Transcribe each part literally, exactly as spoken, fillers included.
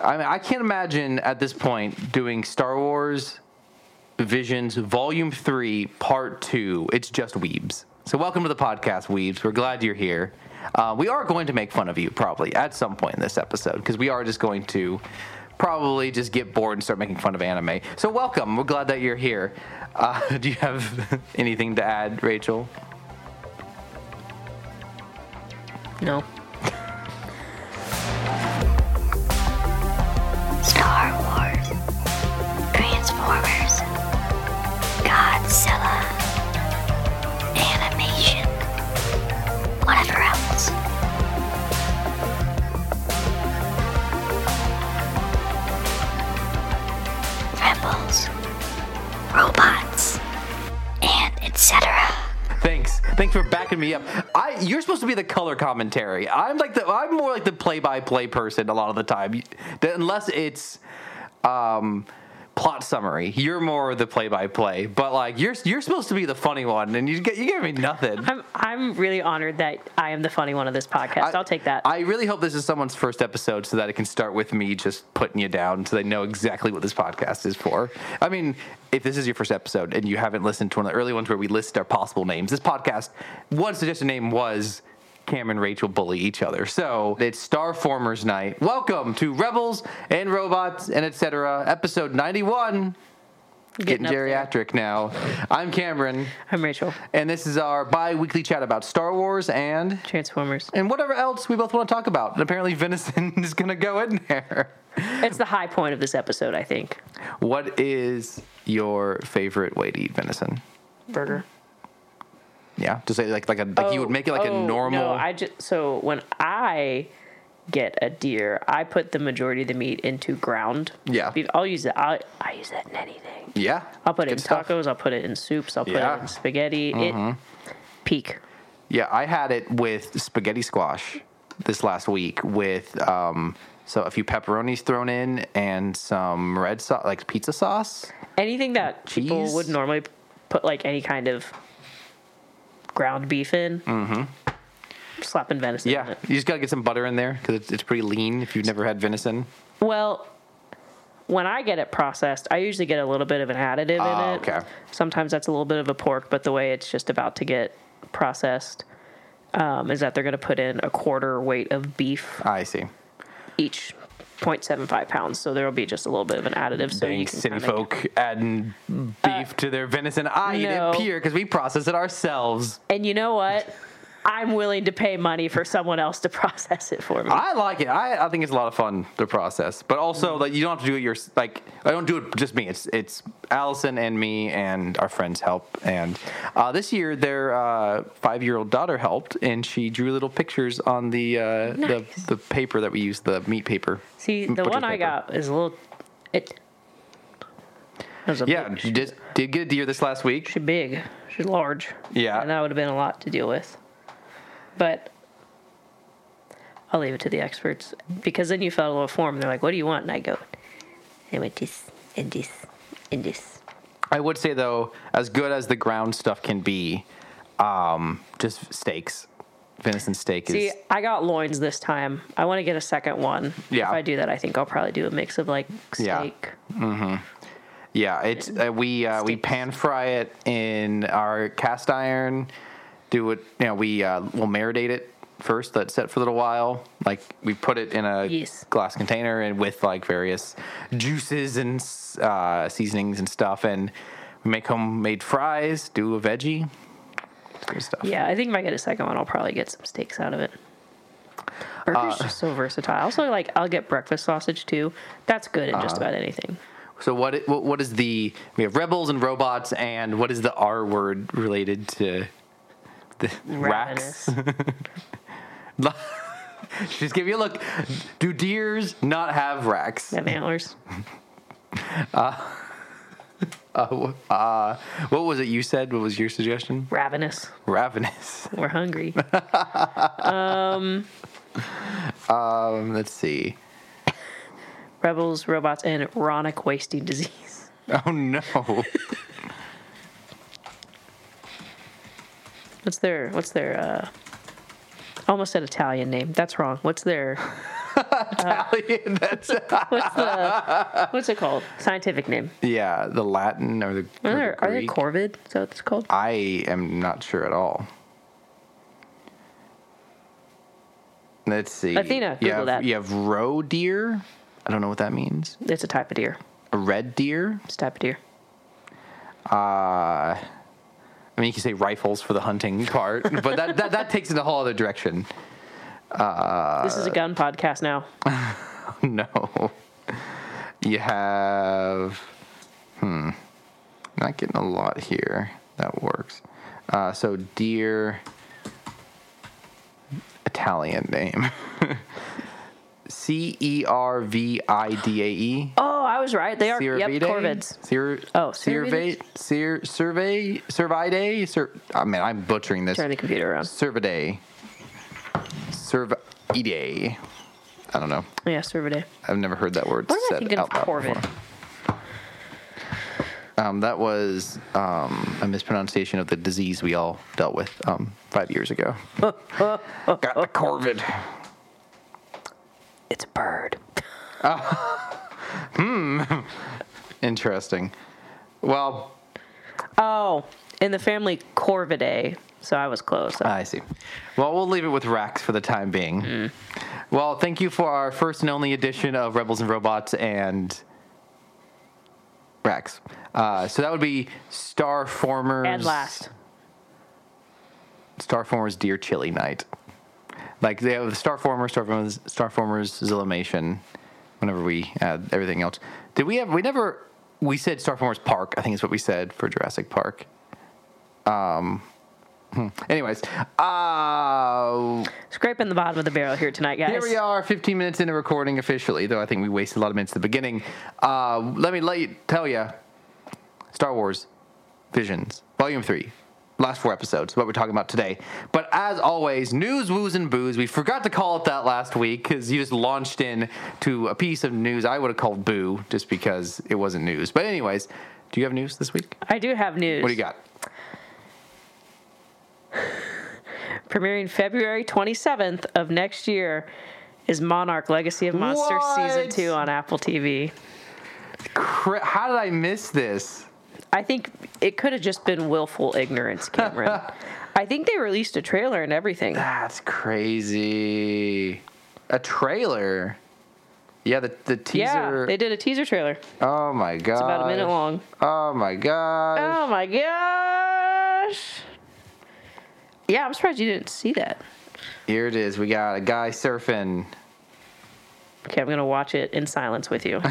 I mean, I can't imagine at this point doing Star Wars Visions Volume three, Part two. It's just weebs. So welcome to the podcast, weebs. We're glad you're here. Uh, we are going to make fun of you, probably, at some point in this episode, because we are just going to probably just get bored and start making fun of anime. So welcome. We're glad that you're here. Uh, do you have anything to add, Rachel? No. Star Wars, Transformers, Godzilla, animation, whatever else. Rebels, robots, and et cetera. Thanks. Thanks for backing me up. I you're supposed to be the color commentary. I'm like the I'm more like the play-by-play person a lot of the time. Unless it's um, plot summary. You're more the play-by-play. But like you're you're supposed to be the funny one, and you get you give me nothing. I'm I'm really honored that I am the funny one of this podcast. I, I'll take that. I really hope this is someone's first episode so that it can start with me just putting you down so they know exactly what this podcast is for. I mean, if this is your first episode and you haven't listened to one of the early ones where we list our possible names, this podcast, one suggested name was Cameron and Rachel bully each other. So it's Starformers night. Welcome to Rebels and Robots and et cetera. Episode ninety-one. Getting, Getting geriatric there. Now. I'm Cameron. I'm Rachel. And this is our bi-weekly chat about Star Wars and Transformers. And whatever else we both want to talk about. And apparently venison is going to go in there. It's the high point of this episode, I think. What is your favorite way to eat venison? Burger. Yeah, just say like like a like oh, you would make it like oh, a normal. No, I just so when I get a deer, I put the majority of the meat into ground. Yeah. beef. I'll use it. I I use that in anything. Yeah. I'll put it Good in stuff. tacos. I'll put it in soups. I'll put Yeah. it in spaghetti. Mm-hmm. It peak. Yeah, I had it with spaghetti squash this last week with um so a few pepperonis thrown in and some red sauce like pizza sauce. Anything that Cheese. people would normally put like any kind of ground beef in. Mm-hmm. Slapping venison Yeah, in it. you just gotta get some butter in there because it's, it's pretty lean if you've never had venison. Well, when I get it processed, I usually get a little bit of an additive Oh, in it. okay. Sometimes that's a little bit of a pork, but the way it's just about to get processed um, is that they're going to put in a quarter weight of beef I see. each zero point seven five pounds. So there will be just a little bit of an additive. So you Thanks, can city kinda folk get- adding beef to their venison. I no. eat it pure because we process it ourselves. And you know what? I'm willing to pay money for someone else to process it for me. I like it. I, I think it's a lot of fun to process, but also like you don't have to do it. Your like I don't do it just me. It's it's Allison and me and our friends help. And uh, this year their uh, five-year-old daughter helped, and she drew little pictures on the uh, Nice. the the paper that we use, the meat paper. See, the butcher's one I paper. got is a little. It. It was a Yeah, big, you did did get a deer this last week. She's big. She's large. Yeah. And that would have been a lot to deal with. But I'll leave it to the experts. Because then you fill out a little form and they're like, what do you want? And I go, I want this and this and this. I would say though, as good as the ground stuff can be, um, just steaks, venison steak See, is. I got loins this time. I want to get a second one. Yeah. If I do that, I think I'll probably do a mix of like Yeah. steak. Yeah, it's uh, we uh, we Steaks. pan fry it in our cast iron. Do it, you know, we uh, will marinate it first. Let it set for a little while. Like we put it in a Yes. glass container and with like various juices and uh, seasonings and stuff, and we make homemade fries. Do a veggie. It's good stuff. Yeah, I think if I get a second one, I'll probably get some steaks out of it. Burger's Uh, just so versatile. Also, like, I'll get breakfast sausage too. That's good in Uh, just about anything. So what, it- what what is the we have rebels and robots, and what is the R word related to the racks? Ravenous. Just give you a look. Do deers not have racks? They have antlers. Uh, wh- uh, what was it you said? What was your suggestion? Ravenous. Ravenous. We're hungry. Um, let's see. Rebels, robots, and chronic wasting disease. Oh no. What's their, what's their, uh, almost said Italian name. That's wrong. What's their, Italian. That's What's the what's it called? Scientific name. yeah, the Latin or the, Are or the there, are they Greek. corvid? Is that what it's called? I am not sure at all. Let's see. Athena, you Google have, that. You have roe deer. I don't know what that means. It's a type of deer. A red deer. It's a type of deer. Uh, I mean, you can say rifles for the hunting part, but that, that, that takes it a whole other direction. This is a gun podcast now. No. You have, hmm, not getting a lot here. That works. Uh, so deer, Italian name. C E R V I D A E. Oh, I was right. They are. Yep, corvids. Cir- Oh, Cervate, Cir- Survey, Cervidae. Cer- I mean, I'm butchering this. Turn the computer around. Cervidae. Cervidae. I don't know. Yeah, cervidae. I've never heard that word What am I said thinking out of loud corvid? before. Um, that was um, a mispronunciation of the disease we all dealt with um, five years ago. Got the corvid. It's a bird. Interesting. Well, Oh, in the family Corvidae. So I was close. I see. Well, we'll leave it with Rax for the time being. Mm. Well, thank you for our first and only edition of Rebels and Robots and Rax. Uh, so that would be Starformers. And last. Starformers Dear Chili Night. Like they have the Starformers, Starformers, Starformers Zillimation. Whenever we add everything else, did we have? We never. We said Starformers Park. I think is what we said for Jurassic Park. Um. hmm. Anyways, uh, Scraping the bottom of the barrel here tonight, guys. here we are, fifteen minutes into recording officially. Though I think we wasted a lot of minutes at the beginning. Uh, let me let you tell you, Star Wars Visions, Volume Three. Last four episodes, what we're talking about today. But as always, news, woos, and booze. We forgot to call it that last week because you just launched in to a piece of news I would have called boo just because it wasn't news. But anyways, do you have news this week? I do have news. What do you got? Premiering February twenty-seventh of next year is Monarch Legacy of Monsters What? Season two on Apple T V. Cra- How did I miss this? I think it could have just been willful ignorance, Cameron. I think they released a trailer and everything. That's crazy. A trailer? Yeah, the, the teaser. Yeah, they did a teaser trailer. Oh my god. It's about a minute long. Oh my god. Oh my gosh. Yeah, I'm surprised you didn't see that. Here it is. We got a guy surfing. Okay, I'm going to watch it in silence with you.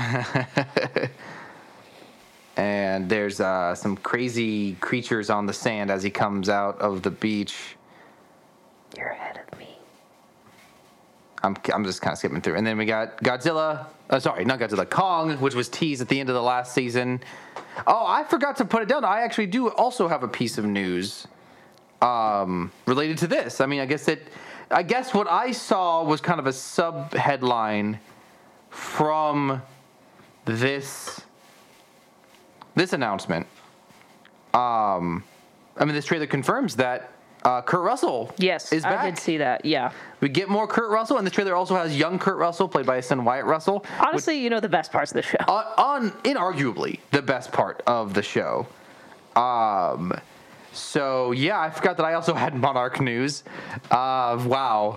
And there's uh, some crazy creatures on the sand as he comes out of the beach. You're ahead of me. I'm I'm just kind of skipping through. And then we got Godzilla. Uh, sorry, not Godzilla. Kong, which was teased at the end of the last season. Oh, I forgot to put it down. I actually do also have a piece of news um, related to this. I mean, I guess it. I guess what I saw was kind of a sub headline from this. This announcement, um, I mean, this trailer confirms that uh, Kurt Russell Yes, is back. I did see that. Yeah. We get more Kurt Russell, and the trailer also has young Kurt Russell, played by his son Wyatt Russell. Honestly, you know the best parts of the show. Which, on, on inarguably the best part of the show. Um, so yeah, I forgot that I also had Monarch news. Uh, wow.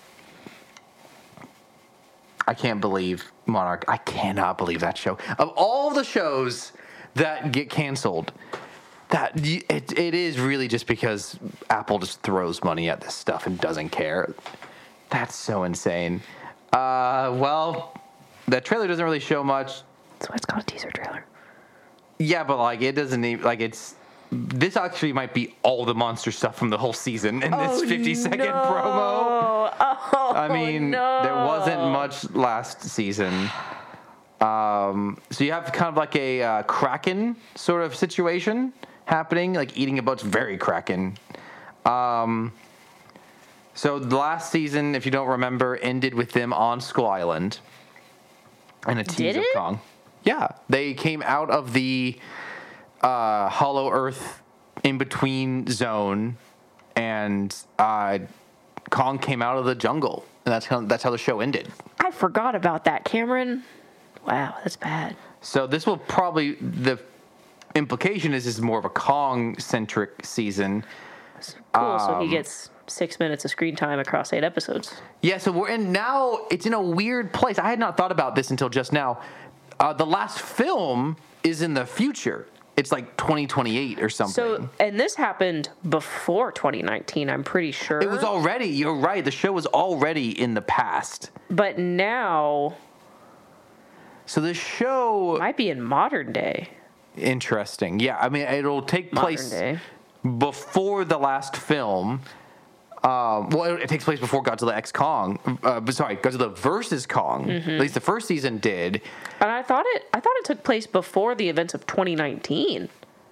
I can't believe Monarch. I cannot believe that show. Of all the shows that get canceled, that it it is really just because Apple just throws money at this stuff and doesn't care. That's so insane. Uh, well, that trailer doesn't really show much. That's why it's called a teaser trailer. Yeah, but like it doesn't even like it's. This actually might be all the monster stuff from the whole season in this fifty second no. promo. Oh, I mean, no. there wasn't much last season. Um, so you have kind of like a uh, Kraken sort of situation happening, like eating a bunch very Kraken. Um, so the last season, if you don't remember, ended with them on Skull Island and a tease Did of it? Kong. Yeah, they came out of the uh, Hollow Earth in between zone, and uh, Kong came out of the jungle, and that's how that's how the show ended. I I forgot about that, Cameron. Wow, that's bad. So this will probably, the implication is this is more of a Kong-centric season. Cool, so he Um, gets six minutes of screen time across eight episodes. Yeah, so we're in now, it's in a weird place. I had not thought about this until just now. Uh, the last film is in the future. It's like twenty twenty-eight or something. So, and this happened before twenty nineteen, I'm pretty sure. It was already, you're right, the show was already in the past. But now, So the show, might be in modern day. interesting. Yeah, I mean, it'll take Modern place day. before the last film. Um, well, it, it takes place before Godzilla X Kong. Uh, but sorry, Godzilla versus Kong. Mm-hmm. At least the first season did. And I thought it I thought it took place before the events of twenty nineteen.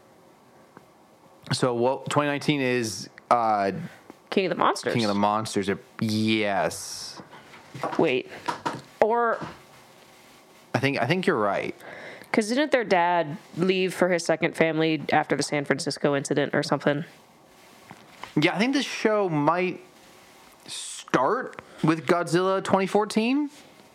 So what twenty nineteen is uh, King of the Monsters. King of the Monsters. Yes, Wait. Or, I think I think you're right. because didn't their dad leave for his second family after the San Francisco incident or something? Yeah, I think this show might start with Godzilla twenty fourteen.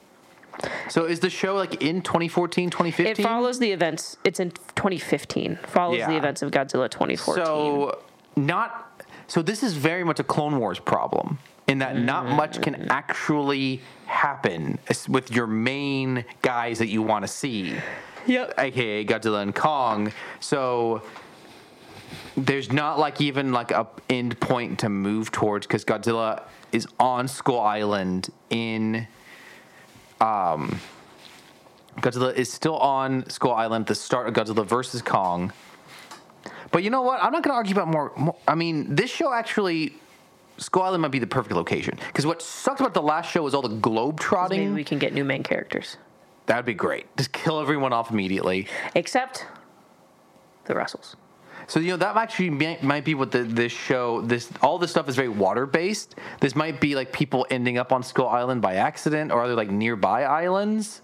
So is the show like in twenty fourteen, twenty fifteen? It follows the events. It's in twenty fifteen. Follows Yeah. the events of Godzilla twenty fourteen. So not so this is very much a Clone Wars problem in that not much can actually happen with your main guys that you want to see. Yep. aka Godzilla and Kong. So there's not like even like a end point to move towards because Godzilla is on Skull Island in um Godzilla is still on Skull Island at the start of Godzilla versus Kong. But you know what? I'm not going to argue about more, more. I mean, this show actually, Skull Island might be the perfect location. Because what sucked about the last show was all the globe Maybe trotting. we can get new main characters. That'd be great. Just kill everyone off immediately. Except the Russells. So you know that actually might, might be what the, this show. This all this stuff is very water based. This might be like people ending up on Skull Island by accident, or other like nearby islands.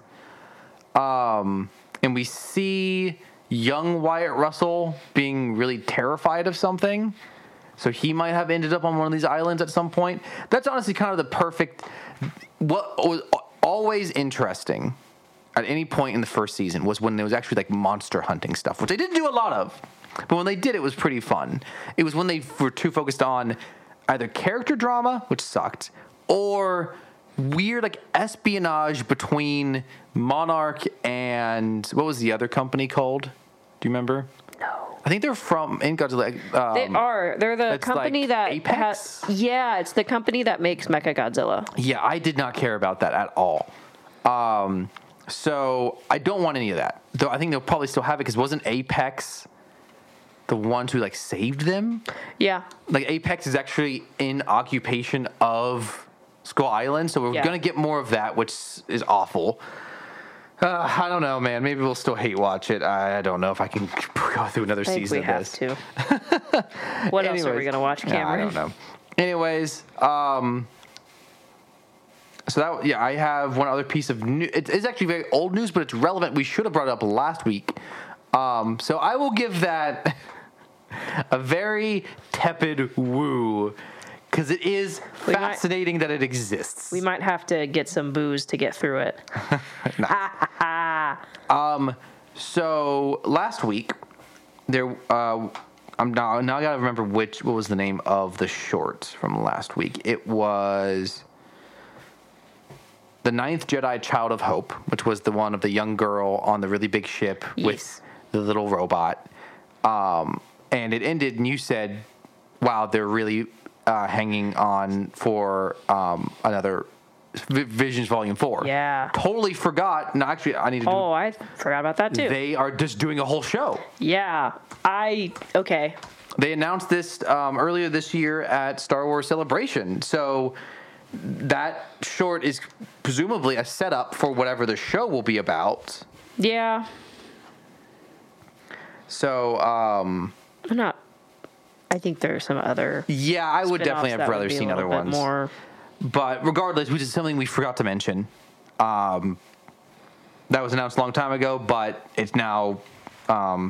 Um, and we see young Wyatt Russell being really terrified of something. So he might have ended up on one of these islands at some point. That's honestly kind of the perfect. What was always interesting at any point in the first season was when there was actually like monster hunting stuff, which they didn't do a lot of. But when they did, it was pretty fun. It was when they were too focused on either character drama, which sucked, or weird like espionage between Monarch and what was the other company called? Do you remember? No. I think they're from in Godzilla. Um, They are. They're the it's company like that Apex? has. Yeah, it's the company that makes Mechagodzilla. Yeah, I did not care about that at all. Um, so I don't want any of that. Though I think they'll probably still have it because wasn't Apex the ones who like saved them? Yeah. Like Apex is actually in occupation of Skull Island, so we're Yeah. gonna get more of that, which is awful. Uh, I don't know, man. Maybe we'll still hate watch it. I don't know if I can go through another I think season we of have this. to. What else are we Anyways. going to watch, Yeah, Cameron? I don't know. Anyways, um, so that yeah, I have one other piece of news. It is actually very old news, but it's relevant. We should have brought it up last week. Um, so I will give that a very tepid woo because it is We might- fascinating that it exists. We might have to get some booze to get through it. Um, so last week there, uh, I'm now now I gotta remember which what was the name of the short from last week. It was The Ninth Jedi: Child of Hope, which was the one of the young girl on the really big ship Yes. with the little robot. Um, and it ended, and you said, "Wow, they're really uh, hanging on for um, another." V- Visions Volume Four. Yeah. Totally forgot. No, actually, I need to. Oh, I forgot about that do, too. They are just doing a whole show. yeah. I. Okay. They announced this um, earlier this year at Star Wars Celebration. So that short is presumably a setup for whatever the show will be about. Yeah. So um, I'm not. I think there are some other. yeah, I would spin-offs definitely have that would rather be a seen other little bit ones. More. But regardless, which is something we forgot to mention, um, that was announced a long time ago, but it's now um,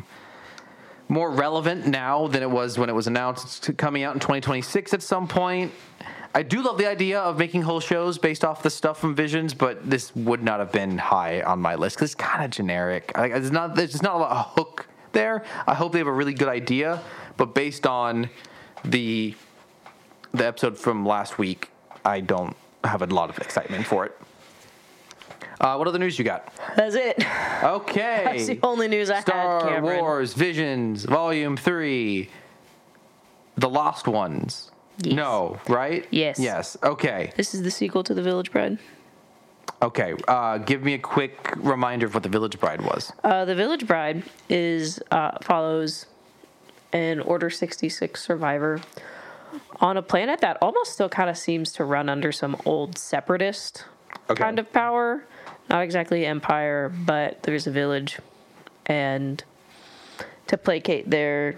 more relevant now than it was when it was announced to coming out in twenty twenty-six at some point. I do love the idea of making whole shows based off the stuff from Visions, but this would not have been high on my list because it's kind of generic. Like, there's not there's just not a lot of hook there. I hope they have a really good idea, but based on the the episode from last week, I don't have a lot of excitement for it. Uh, what other news you got? That's it. Okay. That's the only news I Star had, Cameron. Wars Visions Volume three. The Lost Ones. Yes. No, right? Yes. Yes. Okay. This is the sequel to The Village Bride. Okay. Uh, give me a quick reminder of what The Village Bride was. Uh, the Village Bride is uh, follows an Order sixty-six survivor on a planet that almost still kind of seems to run under some old separatist Okay. kind of power. Not exactly empire, but there's a village, and to placate their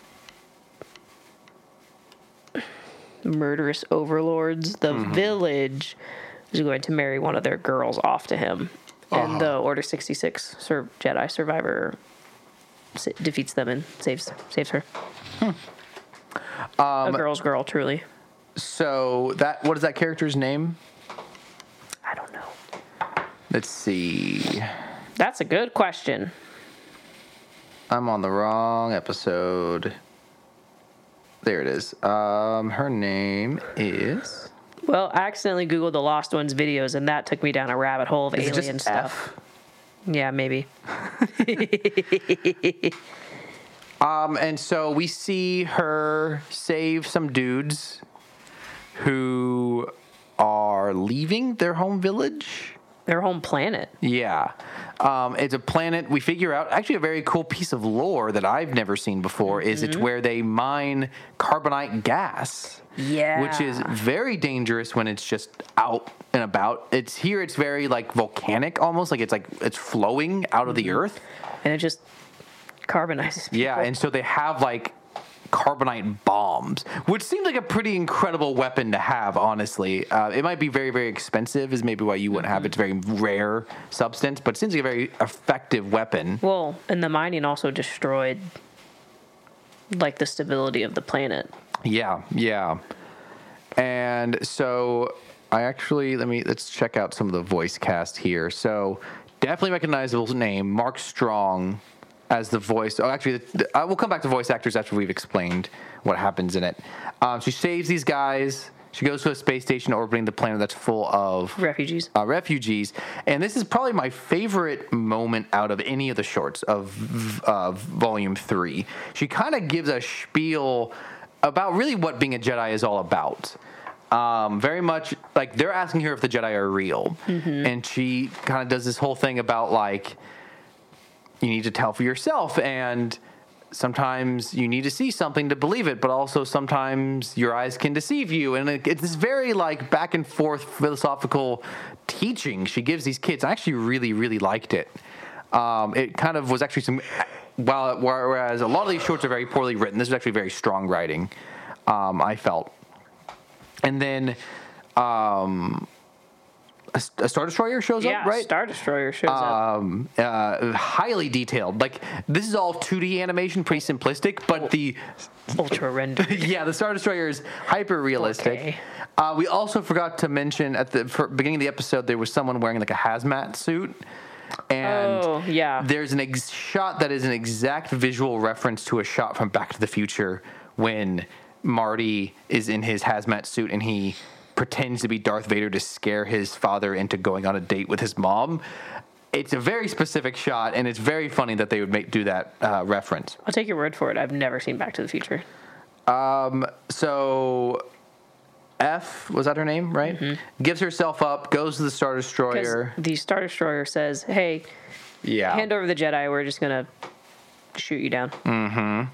murderous overlords, the Mm-hmm. village is going to marry one of their girls off to him, and the Order sixty-six sur- Jedi survivor s- defeats them and saves saves her. Um, A girl's girl, truly. So that what is that character's name? I don't know. Let's see. That's a good question. I'm on the wrong episode. There it is. Um, her name is. Well, I accidentally Googled the Lost Ones videos, and that took me down a rabbit hole of Is it alien just stuff. F? Yeah, maybe. Um, and so we see her save some dudes who are leaving their home village. Their home planet. Yeah. Um, it's a planet we figure out. Actually, a very cool piece of lore that I've never seen before is it's where they mine carbonite gas. Yeah. Which is very dangerous when it's just out and about. It's here. It's very like volcanic, almost like it's like it's flowing out of the earth. And it just carbonizes people. Yeah, and so they have like carbonite bombs, which seems like a pretty incredible weapon to have, honestly. Uh, it might be very, very expensive, is maybe why you wouldn't have it. It's a very rare substance, but it seems like a very effective weapon. Well, and the mining also destroyed like the stability of the planet. Yeah, yeah. And so I actually, let me, let's check out some of the voice cast here. So definitely recognizable name, Mark Strong as the voice. Oh, actually, the, uh, we'll come back to voice actors after we've explained what happens in it. Um, she saves these guys. She goes to a space station orbiting the planet that's full of Refugees. uh, refugees. And this is probably my favorite moment out of any of the shorts of uh, Volume three. She kind of gives a spiel about really what being a Jedi is all about. Um, very much like they're asking her if the Jedi are real. Mm-hmm. And she kind of does this whole thing about like, you need to tell for yourself, and sometimes you need to see something to believe it, but also sometimes your eyes can deceive you. And it, it's this very like back and forth philosophical teaching she gives these kids. I actually really, really liked it. Um, it kind of was actually some, while whereas a lot of these shorts are very poorly written, this was actually very strong writing, um, I felt. And then um, a, a Star Destroyer shows Yeah, up, right? Star Destroyer shows up. Um, uh, highly detailed. Like this is all two D animation, pretty simplistic, but the Ultra render. yeah, the Star Destroyer is hyper realistic. Okay. Uh, we also forgot to mention at the for, beginning of the episode there was someone wearing like a hazmat suit, and Oh, yeah. there's an ex- shot that is an exact visual reference to a shot from Back to the Future when Marty is in his hazmat suit and he pretends to be Darth Vader to scare his father into going on a date with his mom. It's a very specific shot, and it's very funny that they would make do that uh, reference. I'll take your word for it. I've never seen Back to the Future. Um, so F, was that her name, right? Mm-hmm. Gives herself up, goes to the Star 'Cause Destroyer. the Star Destroyer says, hey, Yeah. hand over the Jedi. We're just going to shoot you down. Mm.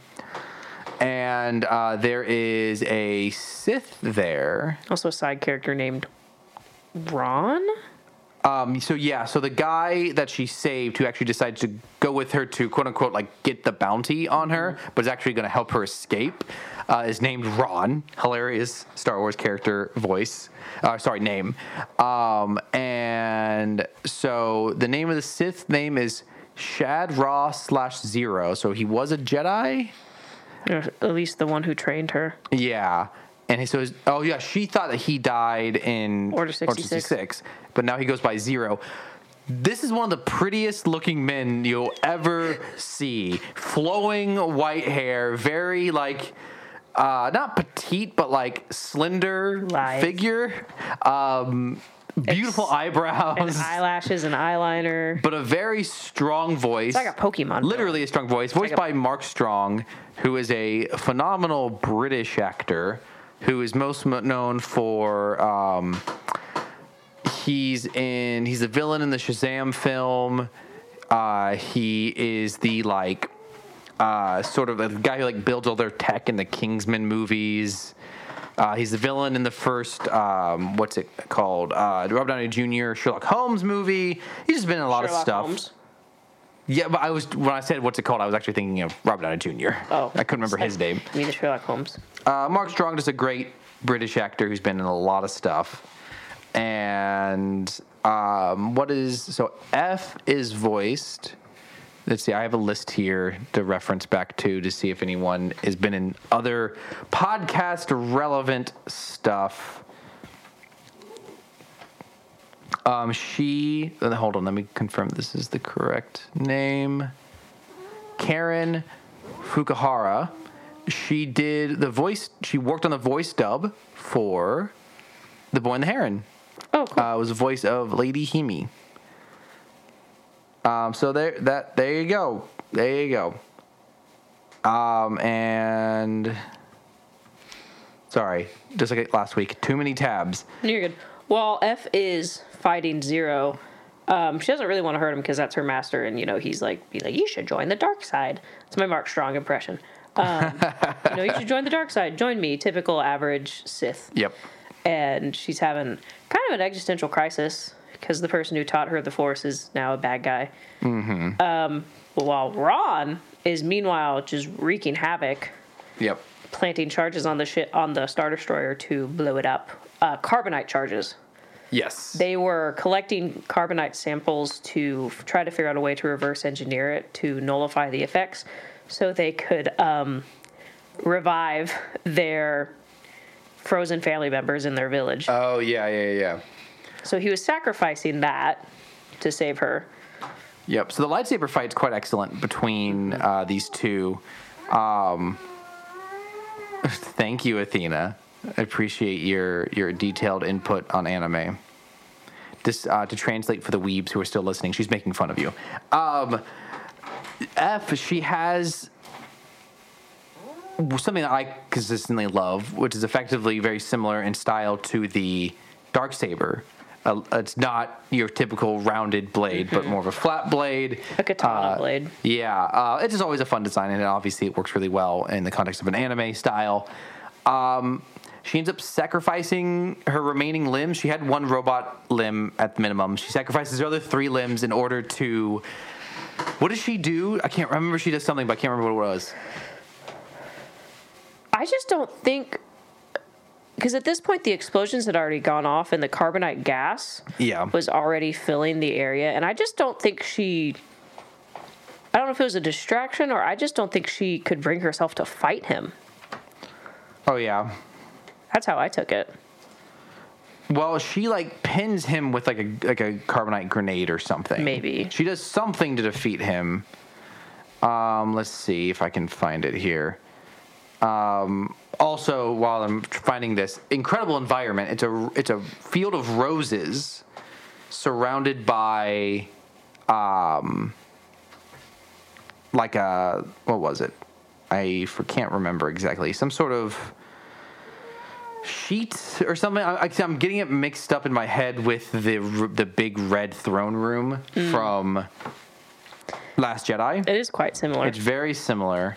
And uh, there is a Sith there. Also a side character named Ron? Um, so yeah, so the guy that she saved who actually decided to go with her to quote unquote like get the bounty on her, but is actually going to help her escape, uh, is named Ron. Hilarious Star Wars character voice. Uh, sorry, name. Um, and so the name of the Sith name is Shad Ra slash Zero. So he was a Jedi. Or at least the one who trained her. Yeah. And so, his, oh yeah, she thought that he died in Order sixty-six. sixty-six, but now he goes by Zero. This is one of the prettiest looking men you'll ever see. Flowing white hair, very like, uh, not petite, but like slender Lithe. figure. Um, beautiful Ex- eyebrows. And eyelashes and eyeliner. But a very strong voice. It's like a Pokemon. Literally a strong voice. Voiced like a- by Mark Strong, who is a phenomenal British actor who is most mo- known for... Um, he's in... He's the villain in the Shazam film. Uh, he is the, like... Uh, sort of the guy who, like, builds all their tech in the Kingsman movies. Uh, he's the villain in the first, um, what's it called? Uh, Robert Downey Junior Sherlock Holmes movie. He's just been in a lot Sherlock of stuff. Holmes. Yeah, but I was when I said what's it called, I was actually thinking of Robert Downey Junior Oh. I couldn't remember his name. I mean, the Sherlock Holmes. Uh, Mark Strong is a great British actor who's been in a lot of stuff. And um, what is so F is voiced. Let's see, I have a list here to reference back to to see if anyone has been in other podcast relevant stuff. Um, she, uh, hold on, let me confirm this is the correct name. Karen Fukuhara. She did the voice, she worked on the voice dub for The Boy and the Heron. Oh, cool. Uh, it was the voice of Lady Himi. Um, so there, that there you go, there you go. Um, and sorry, just like last week, too many tabs. You're good. Well, F is fighting Zero. Um, she doesn't really want to hurt him because that's her master, and you know he's like, be like, you should join the dark side. It's my Mark Strong impression. Um, you know, you should join the dark side. Join me, typical average Sith. Yep. And she's having kind of an existential crisis because the person who taught her the Force is now a bad guy. Mm-hmm. Um, while Ron is meanwhile just wreaking havoc, Yep. planting charges on the shit on the Star Destroyer to blow it up. Uh, carbonite charges. Yes. They were collecting carbonite samples to f- try to figure out a way to reverse engineer it to nullify the effects, so they could um, revive their frozen family members in their village. Oh yeah, yeah, yeah. So he was sacrificing that to save her. Yep. So the lightsaber fight's quite excellent between uh, these two. Um, thank you, Athena. I appreciate your your detailed input on anime. This uh, to translate for the weebs who are still listening. She's making fun of you. Um, F. She has something that I consistently love, which is effectively very similar in style to the Darksaber. Uh, it's not your typical rounded blade, mm-hmm. but more of a flat blade. A katana uh, blade. Yeah, uh, it's just always a fun design, and obviously it works really well in the context of an anime style. Um, she ends up sacrificing her remaining limbs. She had one robot limb at the minimum. She sacrifices her other three limbs in order to... What does she do? I can't remember. She does something, but I can't remember what it was. I just don't think... Because at this point, the explosions had already gone off, and the carbonite gas Yeah. was already filling the area. And I just don't think she... I don't know if it was a distraction, or I just don't think she could bring herself to fight him. Oh, yeah. That's how I took it. Well, she, like, pins him with, like, a like a carbonite grenade or something. Maybe. She does something to defeat him. Um, let's see if I can find it here. Um, also, while I'm finding this, incredible environment. It's a it's a field of roses surrounded by, um, like a, what was it? I for, can't remember exactly. Some sort of sheet or something. I, I'm getting it mixed up in my head with the the big red throne room mm. from Last Jedi. It is quite similar. It's very similar.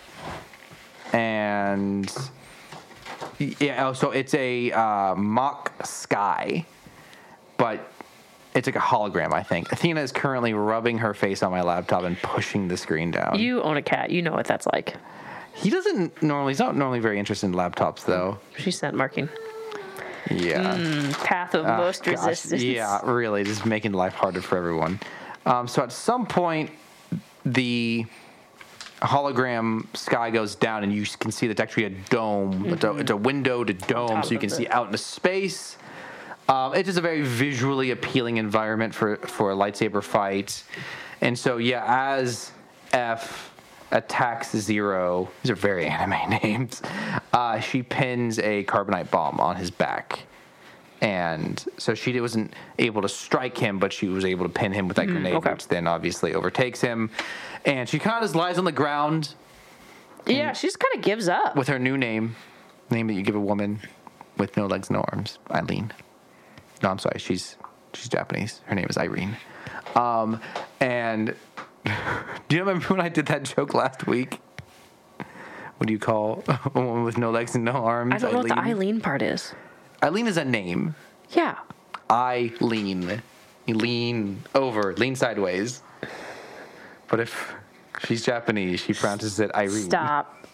And yeah, oh, so it's a uh, mock sky, but it's like a hologram, I think. Athena is currently rubbing her face on my laptop and pushing the screen down. You own a cat. You know what that's like. He doesn't normally, he's not normally very interested in laptops, though. She's scent marking. Yeah. Mm, path of uh, most gosh, resistance. Yeah, really, just making life harder for everyone. Um, so at some point, the hologram sky goes down, and you can see that's actually a dome. Mm-hmm. It's, a, it's a window to dome, so you can see out into space. Um, it is a very visually appealing environment for, for a lightsaber fight. And so, yeah, as F attacks Zero, these are very anime names, uh, she pins a carbonite bomb on his back. And so she wasn't able to strike him, but she was able to pin him with that grenade, okay. which then obviously overtakes him. And she kind of just lies on the ground. Yeah, she just kind of gives up. With her new name, name that you give a woman with no legs, no arms, Eileen. No, I'm sorry, she's she's Japanese. Her name is Irene. Um, and do you remember when I did that joke last week? What do you call a woman with no legs and no arms? I don't know Eileen? what the Eileen part is. Eileen is a name. Yeah. I lean. You lean over, lean sideways. But if she's Japanese, she pronounces it Irene. Stop.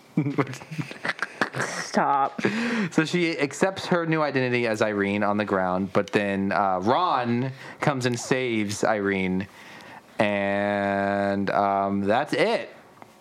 Stop. So she accepts her new identity as Irene on the ground, but then uh, Ron comes and saves Irene, and um, that's it.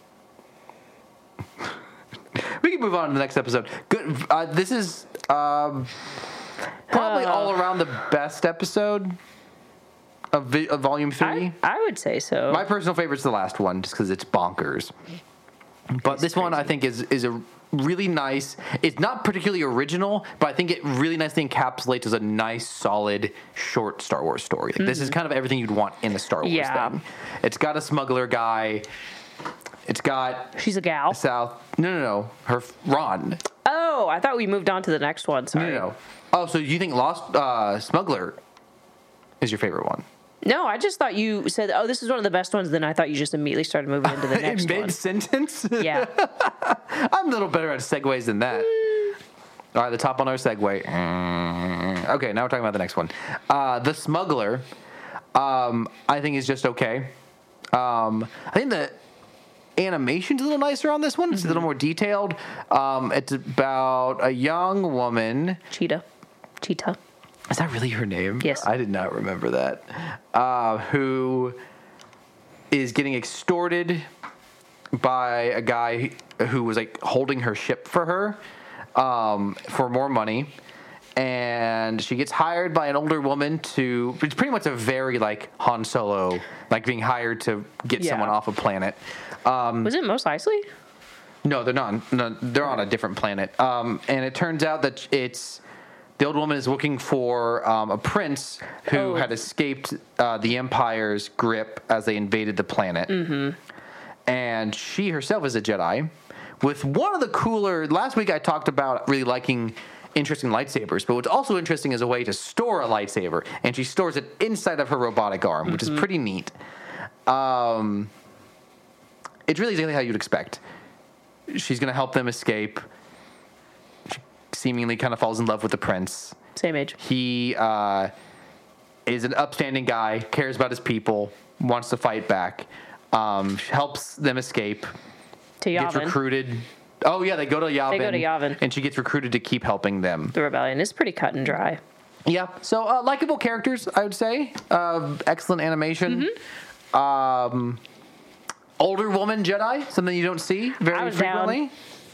We can move on to the next episode. Good. Uh, this is um, probably Uh. all around the best episode of, vi- of Volume Three. I, I would say so. My personal favorite's the last one, just because it's bonkers. But It's this one, I crazy. think, is is a really nice. It's not particularly original, but I think it really nicely encapsulates as a nice, solid, short Star Wars story. Like, This is kind of everything you'd want in a Star Wars Yeah. thing. It's got a smuggler guy. It's got She's a gal. South. No, no, no. Her Ron. Oh, I thought we moved on to the next one. No, Sorry. no, no. Oh, so you think Lost uh, Smuggler is your favorite one? No, I just thought you said, oh, this is one of the best ones. Then I thought you just immediately started moving into the next In one. mid-sentence? Yeah. I'm a little better at segues than that. All right, the top on our segue. Mm. Okay, now we're talking about the next one. Uh, the Smuggler, um, I think, is just okay. Um, I think the animation's a little nicer on this one. It's a little more detailed. Um, it's about a young woman. Cheetah. Cheetah. Is that really her name? Yes. I did not remember that. Uh, who is getting extorted by a guy who was like holding her ship for her um, for more money. And she gets hired by an older woman to, it's pretty much a very like Han Solo, like being hired to get Yeah. someone off a planet. Um, Was it Mos Eisley? no, they're not. No, they're on a different planet. Um, and it turns out that it's the old woman is looking for um, a prince who Oh. had escaped uh, the Empire's grip as they invaded the planet. Mm-hmm. And she herself is a Jedi. With one of the cooler. Last week I talked about really liking interesting lightsabers, but what's also interesting is a way to store a lightsaber, and she stores it inside of her robotic arm, which Mm-hmm. is pretty neat. Um, it's really exactly how you'd expect. She's going to help them escape. She seemingly kind of falls in love with the prince. Same age. He uh, is an upstanding guy, cares about his people, wants to fight back, um, helps them escape, To gets Yavin. recruited. Oh, yeah, they go to Yavin. They go to Yavin. And she gets recruited to keep helping them. The rebellion is pretty cut and dry. Yeah, so uh, likable characters, I would say. Uh, excellent animation. Um, older woman Jedi, something you don't see I very was down. frequently.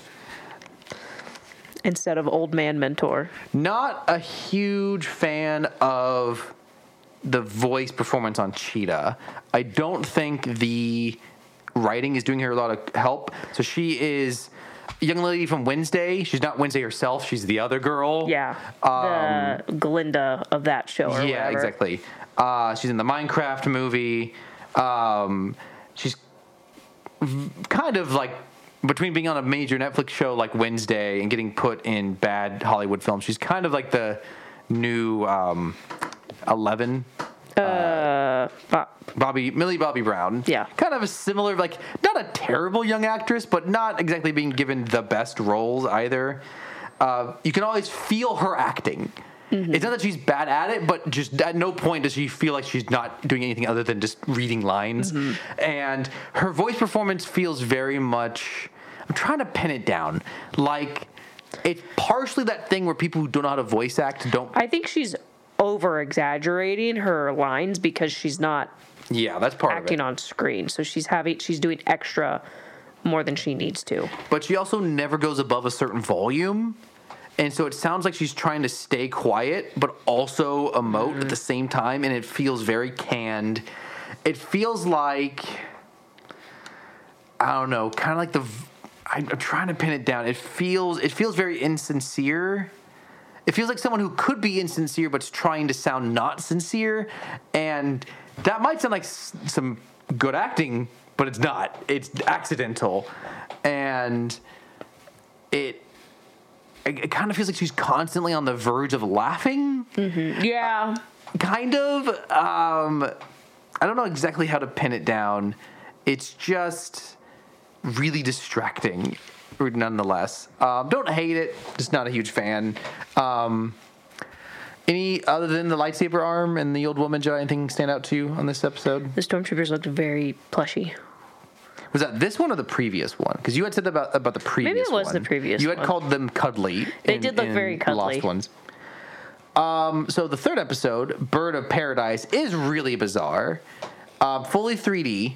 Instead of old man mentor. Not a huge fan of the voice performance on Cheetah. I don't think the writing is doing her a lot of help. So she is a young lady from Wednesday. She's not Wednesday herself. She's the other girl. Yeah. the Glinda of that show or Um, Yeah, whatever. exactly. Uh, she's in the Minecraft movie. Um, she's v- kind of like between being on a major Netflix show like Wednesday and getting put in bad Hollywood films. She's kind of like the new um, Eleven. Uh, but Bobby Millie Bobby Brown. Yeah. Kind of a similar, like, not a terrible young actress, but not exactly being given the best roles either. Uh, you can always feel her acting. Mm-hmm. It's not that she's bad at it, but just at no point does she feel like she's not doing anything other than just reading lines. Mm-hmm. And her voice performance feels very much, I'm trying to pin it down, like it's partially that thing where people who don't know how to voice act don't. I think she's over exaggerating her lines because she's not Yeah, that's part acting of it. on screen. So she's having she's doing extra more than she needs to. But she also never goes above a certain volume. And so it sounds like she's trying to stay quiet, but also emote mm. at the same time. And it feels very canned. It feels like, I don't know, kind of like the, I'm trying to pin it down. It feels, it feels very insincere. It feels like someone who could be insincere, but's trying to sound not sincere. And that might sound like s- some good acting, but it's not. It's accidental. And it, it, it kind of feels like she's constantly on the verge of laughing. Mm-hmm. Yeah. Uh, kind of. Um, I don't know exactly how to pin it down. It's just really distracting, nonetheless. Um, don't hate it. Just not a huge fan. Um, any other than the lightsaber arm and the old woman Jedi, anything stand out to you on this episode? The stormtroopers looked very plushy. Was that this one or the previous one? Because you had said about about the previous one. Maybe it was one. the previous You had one. called them cuddly. They in, did look in very cuddly. Lost ones. Um, so the third episode, Bird of Paradise, is really bizarre. Um, fully three D.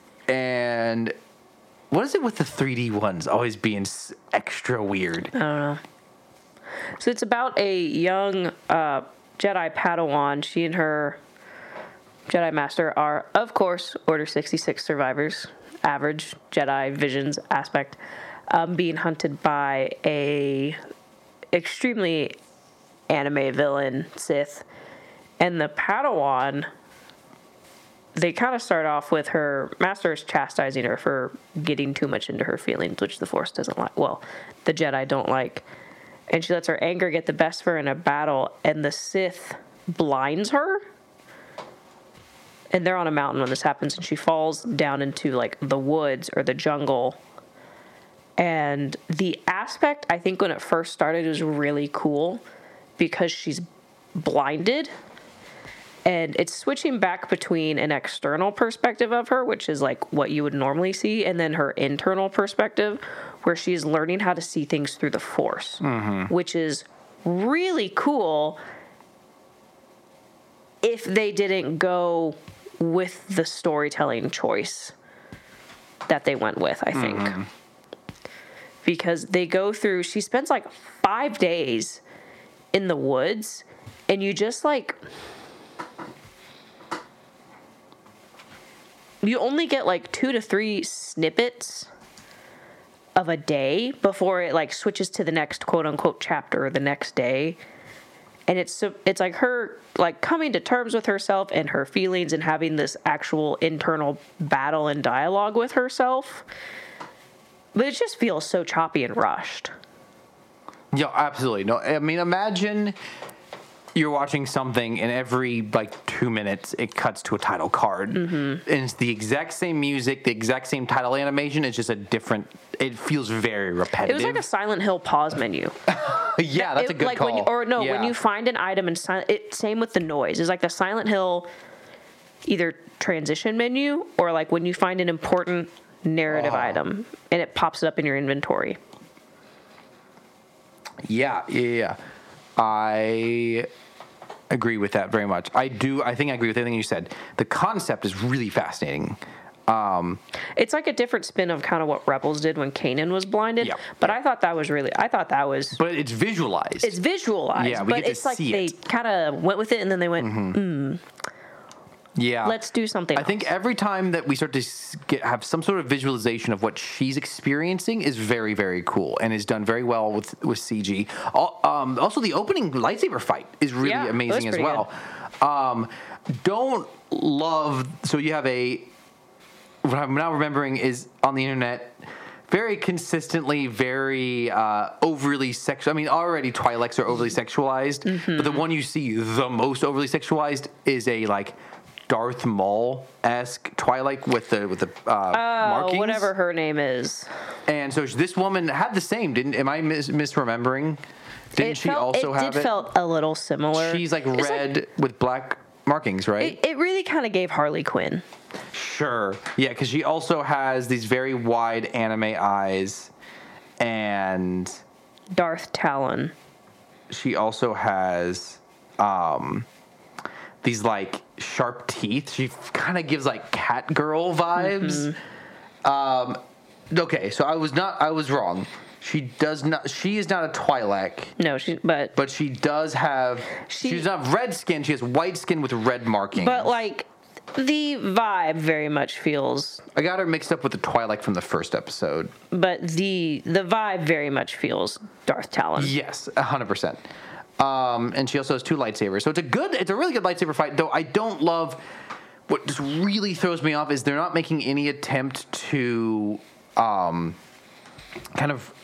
And what is it with the three D ones always being extra weird? I don't know. So it's about a young uh, Jedi Padawan. She and her Jedi Master are, of course, Order sixty-six survivors. Average Jedi visions aspect. Um, being hunted by a extremely anime villain, Sith. And the Padawan, they kind of start off with her master is chastising her for getting too much into her feelings, which the Force doesn't like. Well, the Jedi don't like. And she lets her anger get the best of her in a battle, and the Sith blinds her. And they're on a mountain when this happens, and she falls down into, like, the woods or the jungle. And the aspect, I think, when it first started was really cool because she's blinded. And it's switching back between an external perspective of her, which is, like, what you would normally see, and then her internal perspective, where she's learning how to see things through the Force, mm-hmm. which is really cool if they didn't go with the storytelling choice that they went with, I think. Mm-hmm. Because they go through, she spends like five days in the woods, and you just like, you only get like two to three snippets of a day before it like switches to the next quote unquote chapter the next day. And it's so it's like her like coming to terms with herself and her feelings and having this actual internal battle and dialogue with herself. But it just feels so choppy and rushed. Yeah, absolutely. No, I mean, imagine you're watching something and every like two minutes it cuts to a title card. Mm-hmm. And it's the exact same music, the exact same title animation. It's just a different, it feels very repetitive. It was like a Silent Hill pause menu. Yeah, that's it, a good like call. When you, or no, yeah. when you find an item in silent, it same with the noise. It's like the Silent Hill either transition menu or like when you find an important narrative oh. item and it pops it up in your inventory. Yeah, yeah, yeah. I agree with that very much. I do. I think I agree with everything you said. The concept is really fascinating. Um, it's like a different spin of kind of what Rebels did when Kanan was blinded. Yeah, but yeah. I thought that was really. I thought that was. But it's visualized. It's visualized. Yeah, we but get to it's like see they it. kind of went with it and then they went. Mm-hmm. Mm, yeah. Let's do something. I else. think every time that we start to get, have some sort of visualization of what she's experiencing is very, very cool and is done very well with with C G. All, um, also, the opening lightsaber fight is really yeah, amazing as well. Um, don't love. So you have a. What I'm now remembering is on the internet. Very consistently, very uh, overly sexual. I mean, already Twi'leks are overly sexualized, mm-hmm. but the one you see the most overly sexualized is a like Darth Maul-esque Twi'lek with the with the uh, oh, markings. Whatever her name is. And so this woman had the same. Didn't? Am I mis- misremembering? Didn't it she felt, also it have did it? Felt a little similar. She's like it's red like, with black markings, right? It, it really kind of gave Harley Quinn. Sure. Yeah, because she also has these very wide anime eyes, and Darth Talon. She also has um, these like sharp teeth. She kind of gives like cat girl vibes. Mm-hmm. Um, Okay, so I was not. I was wrong. She does not. She is not a Twi'lek. No, she. But But she does have. She- she's not red skin. She has white skin with red markings. but like the vibe very much feels. I got her mixed up with the Twi'lek from the first episode. But the the vibe very much feels Darth Talon. Yes, a hundred percent. Um, and she also has two lightsabers, so it's a good. It's a really good lightsaber fight. Though I don't love. What just really throws me off is they're not making any attempt to, um, kind of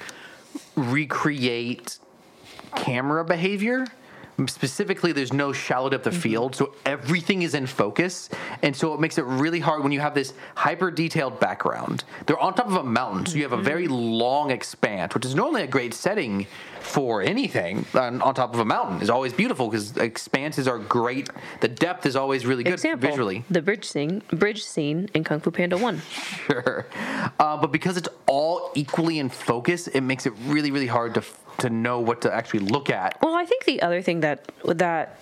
recreate camera behavior. Specifically, there's no shallow depth of field, so everything is in focus, and so it makes it really hard when you have this hyper detailed background. They're on top of a mountain, so you have a very long expanse, which is normally a great setting for anything. On, on top of a mountain is always beautiful because expanses are great. The depth is always really good Example, visually. the bridge scene, bridge scene in Kung Fu Panda One. Sure, uh, but because it's all equally in focus, it makes it really, really hard to to know what to actually look at. Well, I think the other thing that that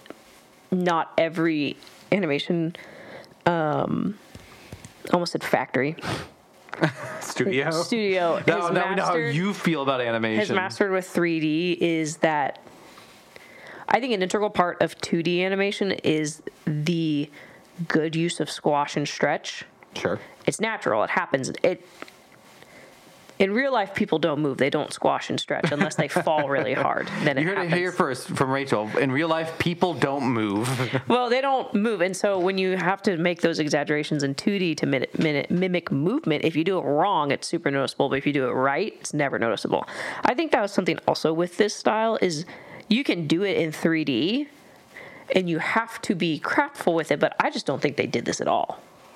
not every animation, um, almost said factory Studio. studio Now, has now we know how mastered- you feel about animation. has mastered with three D is that I think an integral part of two D animation is the good use of squash and stretch. Sure. It's natural. It happens. It in real life, people don't move. They don't squash and stretch unless they fall really hard. Then it You heard happens. it here first from Rachel. In real life, people don't move. Well, they don't move, and so when you have to make those exaggerations in two D to mimic, mimic, mimic movement, if you do it wrong, it's super noticeable. But if you do it right, it's never noticeable. I think that was something also with this style is you can do it in three D, and you have to be craftful with it. But I just don't think they did this at all.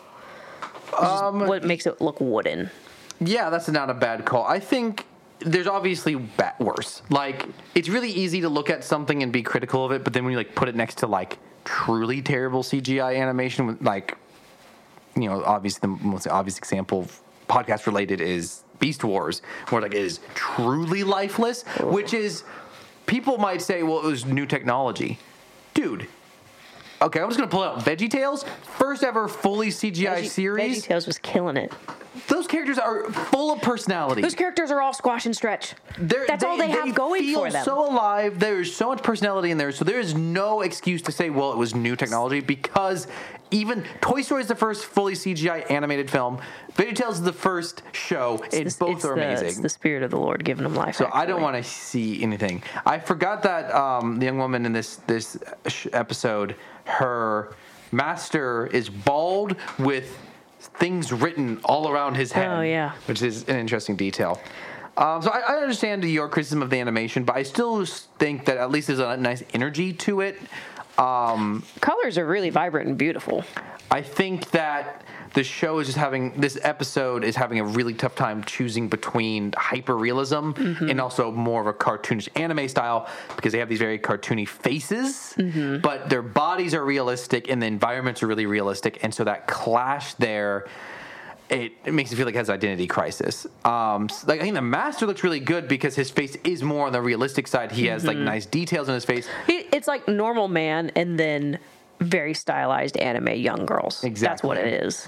Um, what makes it look wooden? Yeah, that's not a bad call. I think there's obviously ba- worse. Like, it's really easy to look at something and be critical of it, but then when you like put it next to like truly terrible C G I animation, with like, you know, obviously the most obvious example, podcast related, is Beast Wars, where like it is truly lifeless, which is people might say, well, it was new technology, dude. Okay, I'm just gonna pull out VeggieTales, first ever fully C G I Veggie- series. VeggieTales was killing it. Those characters are full of personality. Those characters are all squash and stretch. They're, That's all they have going feel for them. so alive. There's so much personality in there. So there is no excuse to say, well, it was new technology, because even Toy Story is the first fully C G I animated film. VeggieTales is the first show, and It's- both it's are the, amazing. It's the spirit of the Lord giving them life. So I don't actually. want to see anything. I forgot that um, the young woman in this this sh- episode, her master is bald with things written all around his head. Oh, yeah. Which is an interesting detail. Um, so I, I understand your criticism of the animation, but I still think that at least there's a nice energy to it. Um, Colors are really vibrant and beautiful. I think that the show is just having, this episode is having a really tough time choosing between hyper realism Mm-hmm. and also more of a cartoonish anime style, because they have these very cartoony faces, Mm-hmm. but their bodies are realistic and the environments are really realistic. And so that clash there, it, it makes it feel like it has identity crisis. Um, s- like I think the master looks really good because his face is more on the realistic side. He has Mm-hmm. like nice details in his face. He, it's like normal man and then very stylized anime young girls. That's what Exactly. it is.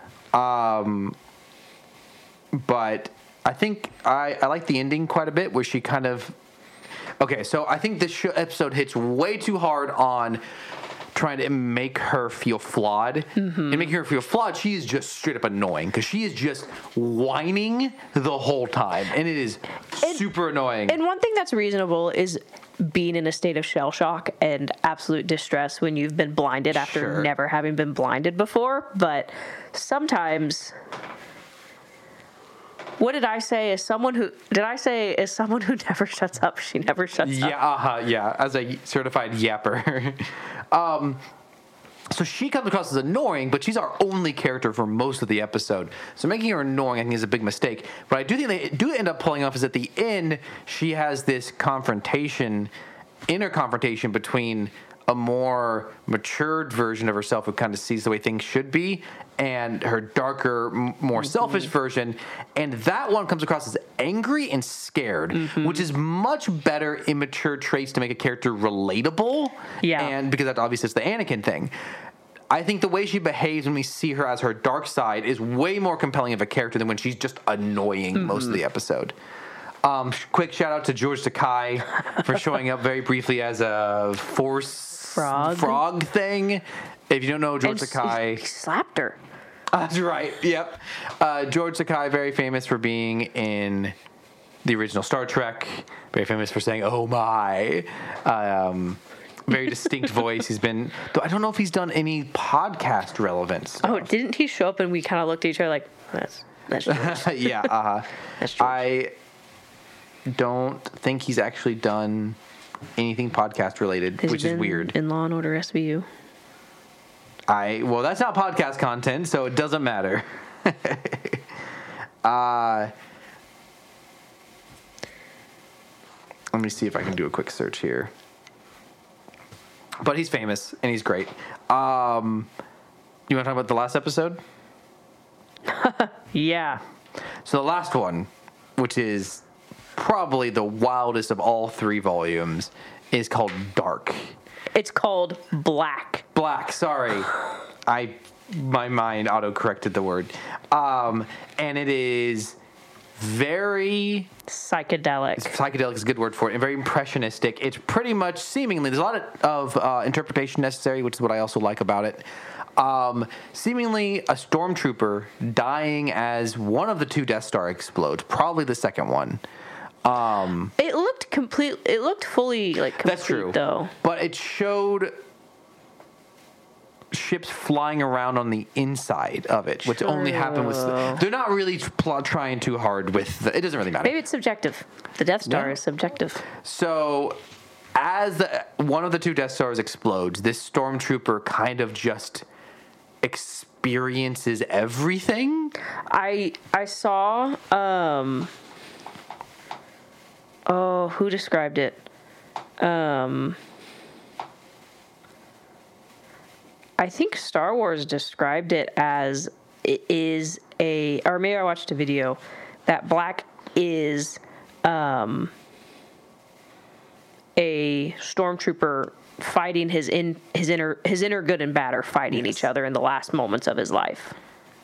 But I think I, I like the ending quite a bit, where she kind of, okay, so I think this show, episode hits way too hard on trying to make her feel flawed. Mm-hmm. And making her feel flawed, she is just straight up annoying, because she is just whining the whole time, and it is super annoying. And one thing that's reasonable is being in a state of shell shock and absolute distress when you've been blinded after Sure. never having been blinded before. But sometimes, what did I say? As someone who did I say as someone who never shuts up, she never shuts Yeah, up. uh-huh, yeah, as a certified yapper. um, so she comes across as annoying, but she's our only character for most of the episode. So making her annoying, I think, is a big mistake. But I do think they do end up pulling off is at the end, she has this confrontation, inner confrontation between a more matured version of herself who kind of sees the way things should be, and her darker, m- more selfish version. And that one comes across as angry and scared, which is much better immature traits to make a character relatable. Yeah. And because that obviously is the Anakin thing. I think the way she behaves when we see her as her dark side is way more compelling of a character than when she's just annoying mm-hmm. most of the episode. Um, quick shout out to George Takei for showing up very briefly as a force frog, frog thing. If you don't know George and Takei, he slapped her. Uh, that's right. Yep. Uh, George Takei, very famous for being in the original Star Trek. Very famous for saying "Oh my." Um, very distinct voice. He's been. I don't know if he's done any podcast relevant stuff. Oh, didn't he show up and we kind of looked at each other like, "That's that's George." yeah. Uh, that's George. I don't think he's actually done anything podcast related, Has which he is been weird. In Law and Order S V U. I well, that's not podcast content, so it doesn't matter. uh, let me see if I can do a quick search here. But he's famous and he's great. Um, you want to talk about the last episode? Yeah. So the last one, which is probably the wildest of all three volumes, is called Dark. It's called Black. Black, sorry. I my mind auto-corrected the word. Um, and it is very psychedelic. Psychedelic is a good word for it, and very impressionistic. It's pretty much seemingly, there's a lot of, of uh, interpretation necessary, which is what I also like about it. Um, seemingly a stormtrooper dying as one of the two Death Star explodes, probably the second one. Um, it looked complete. It looked fully like complete, that's true, though. But it showed ships flying around on the inside of it, which True. only happened with. They're not really pl- trying too hard with. The, it doesn't really matter. Maybe it's subjective. The Death Star Yeah. is subjective. So, as the, one of the two Death Stars explodes, this stormtrooper kind of just experiences everything. I I saw. Um, oh, who described it? Um, I think Star Wars described it as it is a, or maybe I watched a video that Black is um, a stormtrooper fighting his in his inner his inner good and bad are fighting Yes. each other in the last moments of his life.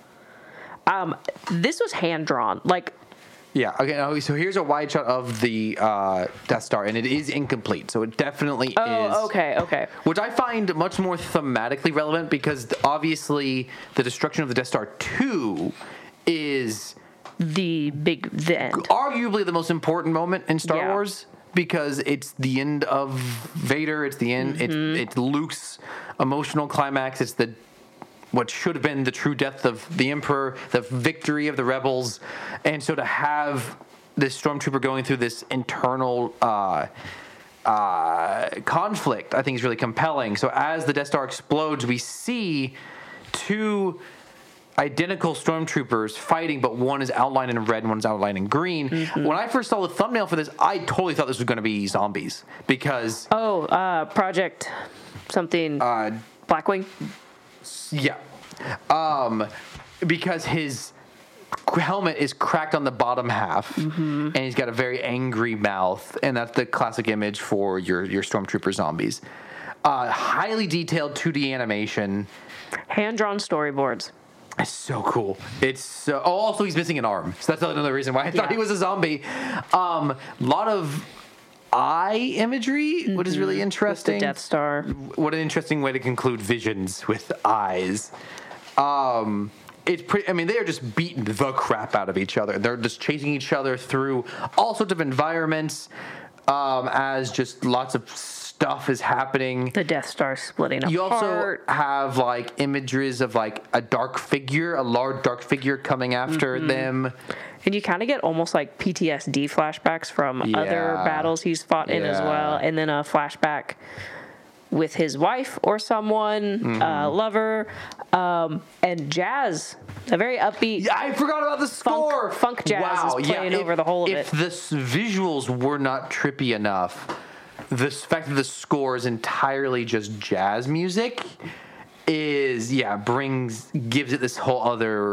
Um, this was hand drawn, like. Yeah. Okay. Now, so here's a wide shot of the uh, Death Star, and it is incomplete. So it definitely Oh, is. okay, okay. Which I find much more thematically relevant because obviously the destruction of the Death Star two is The big the end. arguably the most important moment in Star Yeah. Wars because it's the end of Vader. It's the end. Mm-hmm. It's it's Luke's emotional climax. It's the what should have been the true death of the Emperor, the victory of the rebels, and so to have this stormtrooper going through this internal uh, uh, conflict, I think is really compelling. So as the Death Star explodes, we see two identical stormtroopers fighting, but one is outlined in red and one is outlined in green. Mm-hmm. When I first saw the thumbnail for this, I totally thought this was going to be zombies because Oh, uh, Project something uh, Blackwing. yeah, um, because his helmet is cracked on the bottom half, Mm-hmm. and he's got a very angry mouth, and that's the classic image for your your stormtrooper zombies. Uh, highly detailed two D animation. Hand drawn storyboards. It's so cool. It's so. Oh, also he's missing an arm, so that's another reason why I thought Yeah. he was a zombie. Um, lot of eye imagery, mm-hmm. which is really interesting. With the Death Star. What an interesting way to conclude visions with eyes. Um, it's pretty. I mean, they are just beating the crap out of each other. They're just chasing each other through all sorts of environments um, as just lots of stuff is happening. The Death Star splitting apart. You also have like images of like a dark figure, a large dark figure coming after Mm-hmm. them. And you kind of get almost like P T S D flashbacks from Yeah. other battles he's fought in as Yeah. well. And then a flashback with his wife or someone, Mm-hmm. uh, lover, um, and jazz. A very upbeat. Yeah, I forgot about the score. funk jazz wow, is playing yeah, over if, the whole of if it. the s- visuals were not trippy enough, the fact that the score is entirely just jazz music is yeah brings gives it this whole other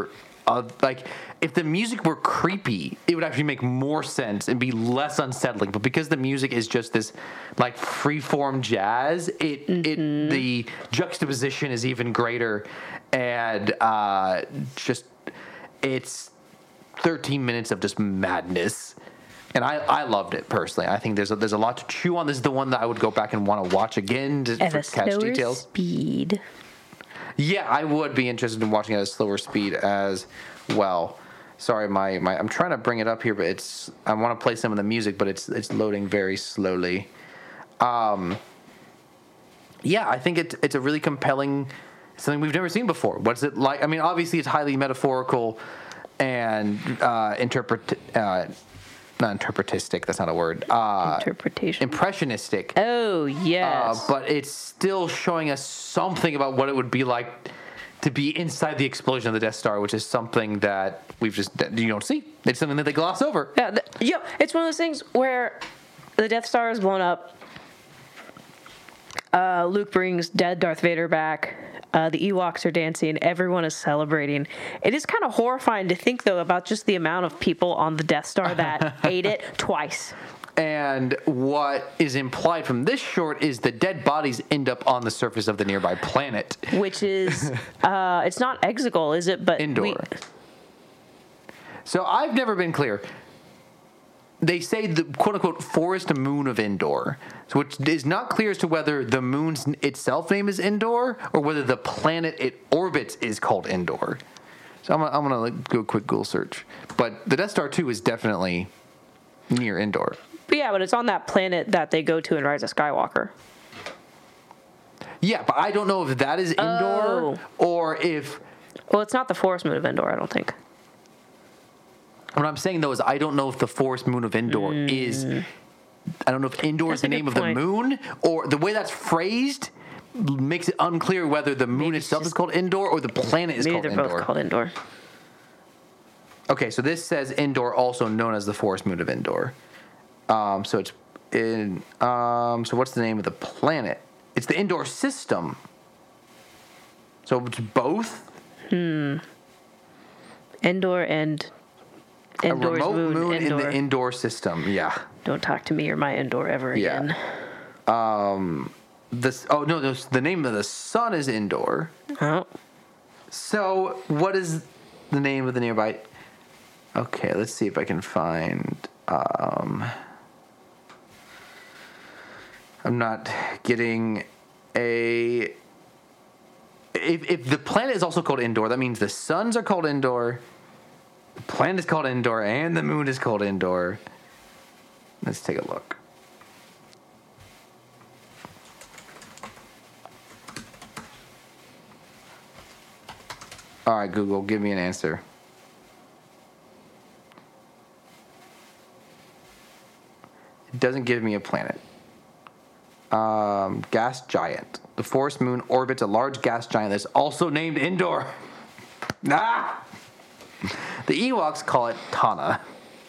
uh, like if the music were creepy, it would actually make more sense and be less unsettling. But because the music is just this like freeform jazz, it mm-hmm. it the juxtaposition is even greater, and uh, just it's thirteen minutes of just madness. And I, I loved it personally. I think there's a, there's a lot to chew on. This is the one that I would go back and want to watch again to at a catch slower details. Speed. Yeah, I would be interested in watching it at a slower speed as well. Sorry, my, my I'm trying to bring it up here, but it's I want to play some of the music, but it's it's loading very slowly. Um, yeah, I think it's it's a really compelling something we've never seen before. What's it like? I mean, obviously it's highly metaphorical and uh, interpret. Uh, Not interpretistic, that's not a word. Uh, Interpretation. Impressionistic. Oh, yes. Uh, but it's still showing us something about what it would be like to be inside the explosion of the Death Star, which is something that we've just, you don't see. It's something that they gloss over. Yeah, the, yeah, it's one of those things where the Death Star is blown up. Uh, Luke brings dead Darth Vader back. Uh, the Ewoks are dancing. Everyone is celebrating. It is kind of horrifying to think, though, about just the amount of people on the Death Star that ate it twice. And what is implied from this short is the dead bodies end up on the surface of the nearby planet. Which is, uh, it's not Exegol, is it? But Endor. We... So I've never been clear. They say the quote-unquote forest moon of Endor, so which is not clear as to whether the moon's itself name is Endor or whether the planet it orbits is called Endor. So I'm, I'm going to like, do a quick Google search. But the Death Star two is definitely near Endor. But yeah, but it's on that planet that they go to in Rise of Skywalker. Yeah, but I don't know if that is Endor Oh. or if... Well, it's not the forest moon of Endor, I don't think. What I'm saying, though, is I don't know if the forest moon of Endor mm. is... I don't know if Endor That's is the name point. of the moon, or the way that's phrased makes it unclear whether the moon Maybe itself just, is called Endor or the planet is maybe called they're Endor. both called Endor. Okay, so this says Endor, also known as the forest moon of Endor. Um, so it's in... Um, so what's the name of the planet? It's the Endor system. So it's both? Hmm. Endor and... Endor's a remote moon, moon Endor. in the Endor system, yeah. Don't talk to me or my Endor ever again. Yeah. Um, this. Oh no, this, the name of the sun is Endor. Oh. So what is the name of the nearby? Okay, let's see if I can find. Um, I'm not getting a. If if the planet is also called Endor, that means the suns are called Endor. The planet is called Endor, and the moon is called Endor. Let's take a look. All right, Google, give me an answer. It doesn't give me a planet. Um, gas giant. The forest moon orbits a large gas giant that's also named Endor. Ah! The Ewoks call it Tana.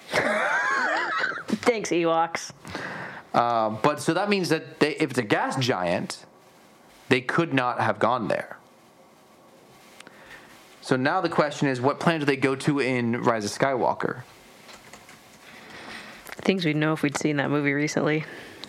Thanks, Ewoks. Uh, but so that means that they, if it's a gas giant, they could not have gone there. So now the question is, what planet do they go to in Rise of Skywalker? Things we'd know if we'd seen that movie recently.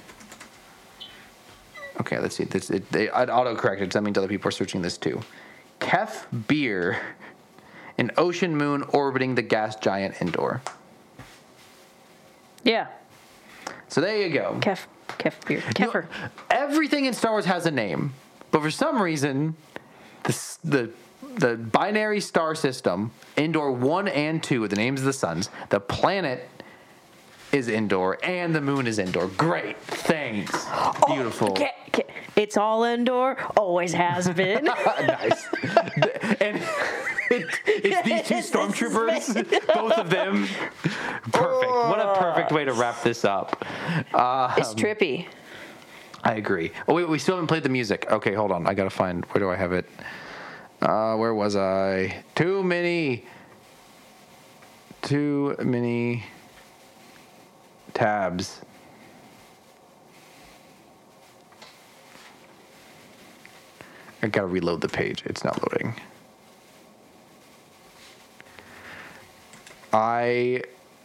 Okay, let's see. This, it, they, I'd auto-corrected, so that means other people are searching this too. Kef Bir, an ocean moon orbiting the gas giant Endor. Yeah. So there you go. Kef, Kef beer. Kefir. You know, everything in Star Wars has a name, but for some reason, the the the binary star system, Endor one and two, are the names of the suns. The planet is Endor, and the moon is Endor. Great, thanks. Beautiful. Oh, okay, okay. It's all Endor. Always has been. Nice. And it, it's these two stormtroopers, both of them. Perfect. What a perfect way to wrap this up. Um, It's trippy. I agree. Oh, wait, we still haven't played the music. Okay, hold on. I gotta find, where do I have it? Uh, where was I? Too many. Too many tabs. I gotta reload the page. It's not loading. I.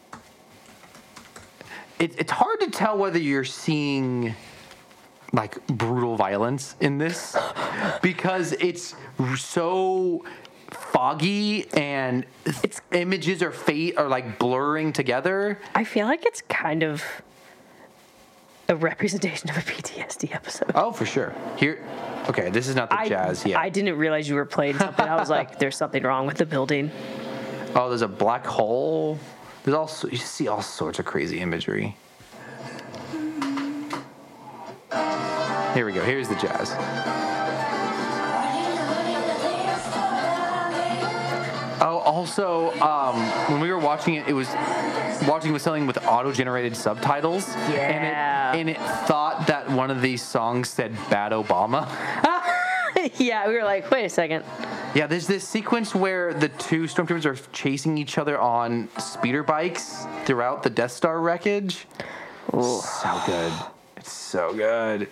It, it's hard to tell whether you're seeing like brutal violence in this because it's so foggy and its images are fade are like blurring together. I feel like it's kind of a representation of a P T S D episode. Oh, for sure. Here, okay, this is not the I, jazz yet. I didn't realize you were playing something. I was like, there's something wrong with the building. Oh, there's a black hole. There's also you see all sorts of crazy imagery. Here we go. Here's the jazz. Oh, also, um, when we were watching it, it was watching with something with auto-generated subtitles. Yeah. And it, and it thought that one of these songs said "Bad Obama." Yeah, we were like, wait a second. Yeah, there's this sequence where the two stormtroopers are chasing each other on speeder bikes throughout the Death Star wreckage. Ooh. So good. It's so good.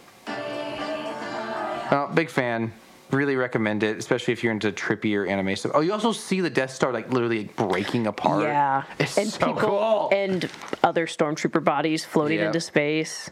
Oh, big fan. Really recommend it, especially if you're into trippier anime stuff. Oh, you also see the Death Star like literally breaking apart. Yeah. It's and so people cool. and other stormtrooper bodies floating Yeah. into space.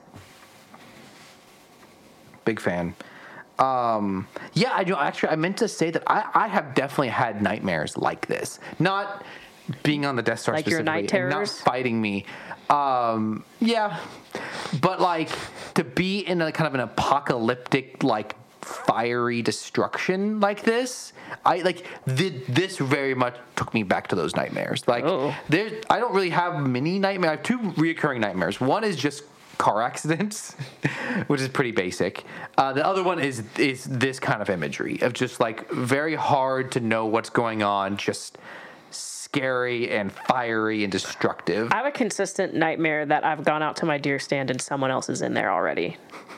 Big fan. Um, yeah, I do. Actually, I meant to say that I, I have definitely had nightmares like this. Not being on the Death Star Like your specifically, night and not terrors? fighting me. Um, yeah, but like to be in a kind of an apocalyptic, like fiery destruction like this, I like th- this very much took me back to those nightmares. Like Oh. there, I don't really have many nightmares. I have two reoccurring nightmares. One is just car accidents, which is pretty basic. Uh, the other one is is this kind of imagery of just like very hard to know what's going on, just scary and fiery and destructive. I have a consistent nightmare that I've gone out to my deer stand and someone else is in there already.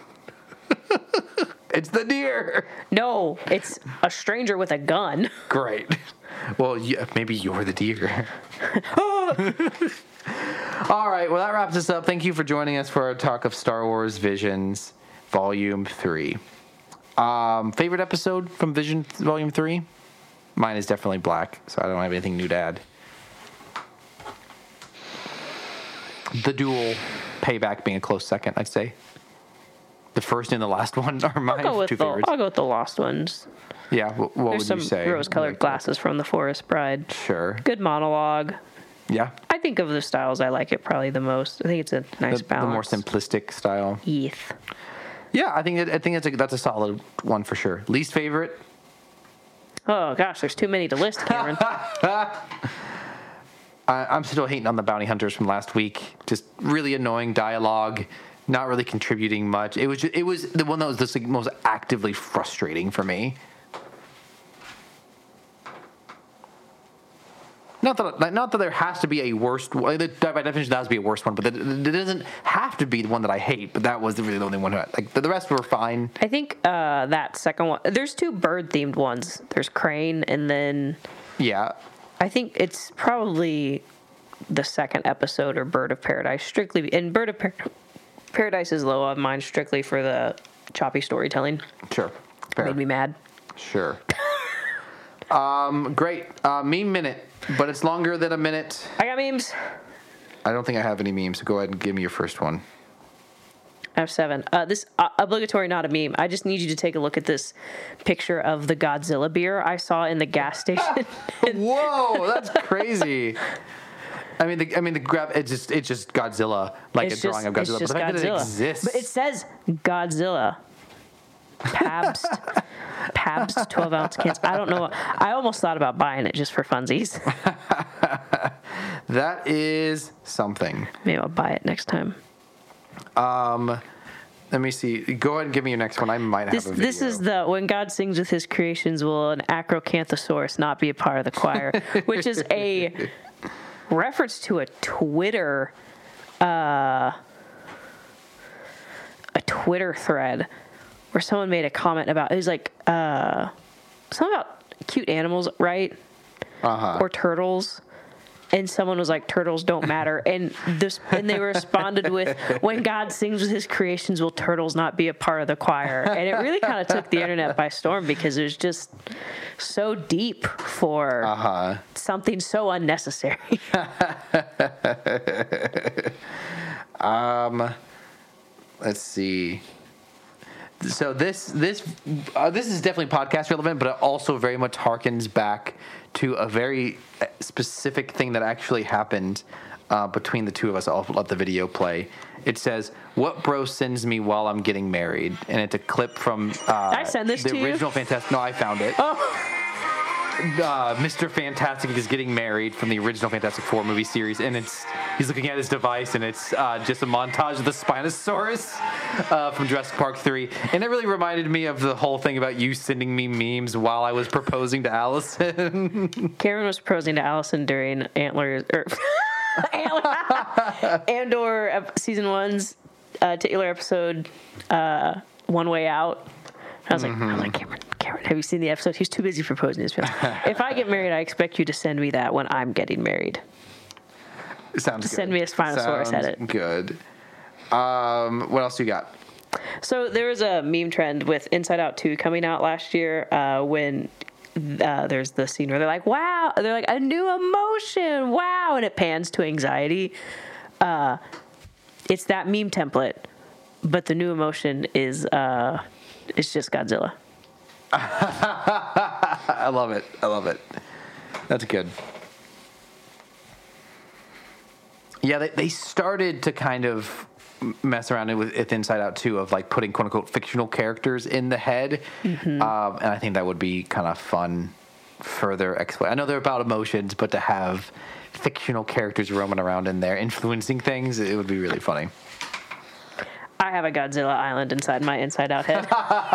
It's the deer. No, it's a stranger with a gun. Great. Well, yeah, maybe you're the deer. All right. Well, that wraps us up. Thank you for joining us for our talk of Star Wars Visions, Volume three. Um, favorite episode from Vision Volume three? Mine is definitely Black, so I don't have anything new to add. The duel, Payback being a close second, I'd say. The first and the last one are my I'll go with two the, favorites. I'll go with the lost ones. Yeah, what, what There's would some you say? rose-colored Like, glasses from the Forest Bride. Sure. Good monologue. Yeah. I think of the styles, I like it probably the most. I think it's a nice The, the balance. more simplistic style. Eth. Yeah, I think that, I think that's a that's a solid one for sure. Least favorite? Oh gosh, there's too many to list, Cameron. I, I'm still hating on the bounty hunters from last week. Just really annoying dialogue, not really contributing much. It was just, it was the one that was the like, most actively frustrating for me. Not that like, not that there has to be a worst one. By definition, that has to be a worst one, but it, it doesn't have to be the one that I hate. But that was really the only one. Who, like the, the rest were fine. I think uh, that second one, there's two bird-themed ones. There's Crane, and then Yeah. I think it's probably the second episode or Bird of Paradise. Strictly, and Bird of Par- Paradise is low on mine strictly for the choppy storytelling. Sure. Fair. Made me mad. Sure. um, great. Uh, meme minute, but it's longer than a minute. I got memes. I don't think I have any memes, so go ahead and give me your first one. I have seven. Uh, this uh, obligatory, not a meme. I just need you to take a look at this picture of the Godzilla beer I saw in the gas station. Whoa, that's crazy. I mean, the, I mean, the grab. It's just, it's just Godzilla, like It's a drawing just- of Godzilla. it's But just the fact that it Godzilla. exists. But it says Godzilla. Pabst. Pabst twelve ounce cans. I don't know. I almost thought about buying it just for funsies. that is something. Maybe I'll buy it next time. Um, let me see. Go ahead and give me your next one. I might have This a video. this is the when God sings with his creations will an acrocanthosaurus not be a part of the choir, which is a reference to a Twitter uh, a Twitter thread where someone made a comment about it was like uh, something about cute animals, right? uh-huh. Or turtles. And someone was like, "Turtles don't matter," and this, and they responded with, "When God sings with His creations, will turtles not be a part of the choir?" And it really kind of took the internet by storm because it was just so deep for Uh-huh. something so unnecessary. um, let's see. So this this uh, this is definitely podcast relevant, but it also very much harkens back to a very specific thing that actually happened uh, between the two of us. I'll let the video play. It says, "What bro sends me while I'm getting married?" And it's a clip from uh, I send this the to you? original Fantastic. No, I found it. Oh. Uh, Mister Fantastic is getting married from the original Fantastic Four movie series, and it's he's looking at his device, and it's uh, just a montage of the Spinosaurus uh, from Jurassic Park three, and it really reminded me of the whole thing about you sending me memes while I was proposing to Allison. Cameron was proposing to Allison during Antlers or Antler, Andor ep- season one's uh, titular episode, uh, One Way Out. I was like, Mm-hmm. I'm like, Cameron, Cameron, have you seen the episode? He's too busy proposing to his fiance. If I get married, I expect you to send me that when I'm getting married. Sounds good. Send me a Spinosaurus Sounds edit. Good. Um, what else you got? So there was a meme trend with Inside Out two coming out last year uh, when uh, there's the scene where they're like, wow, they're like, a new emotion, wow, and it pans to anxiety. Uh, it's that meme template, but the new emotion is uh, it's just Godzilla. I love it. I love it. That's good. Yeah, they, they started to kind of mess around with it Inside Out too, of like putting quote unquote fictional characters in the head, Mm-hmm. um, and I think that would be kind of fun. Further explain. I know they're about emotions, but to have fictional characters roaming around in there influencing things, it would be really funny. I have a Godzilla island inside my Inside Out head.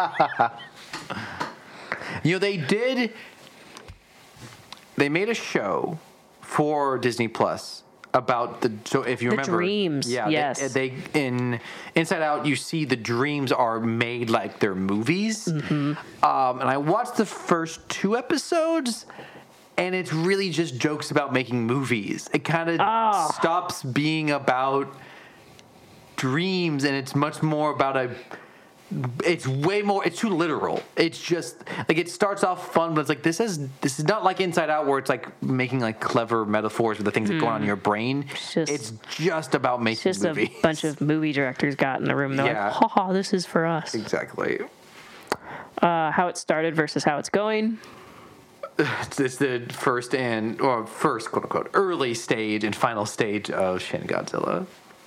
You know, they did. They made a show for Disney Plus about the. So if you The remember, dreams, yeah, yes. They, they in Inside Out, you see the dreams are made like they're movies. Mm-hmm. Um, and I watched the first two episodes, and it's really just jokes about making movies. It kind of Oh. stops being about dreams, and it's much more about a. It's way more. It's too literal. It's just like it starts off fun, but it's like this is this is not like Inside Out where it's like making like clever metaphors with the things that go on in your brain. It's just- it's just about It's making just movies. a bunch of movie directors got in the room. They're Yeah. like, ha ha, this is for us. exactly. Uh, how it started versus how it's going. It's, it's the first and or first quote unquote early stage and final stage of Shin Godzilla.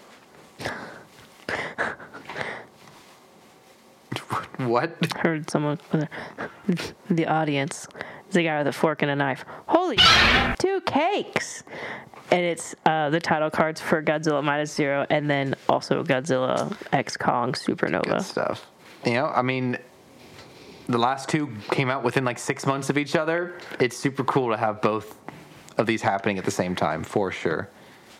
What? Heard someone, the audience, the guy with a fork and a knife. Holy two cakes! And it's uh, the title cards for Godzilla Minus Zero, and then also Godzilla X Kong Supernova. Good stuff. You know, I mean, the last two came out within like six months of each other. It's super cool to have both of these happening at the same time, for sure.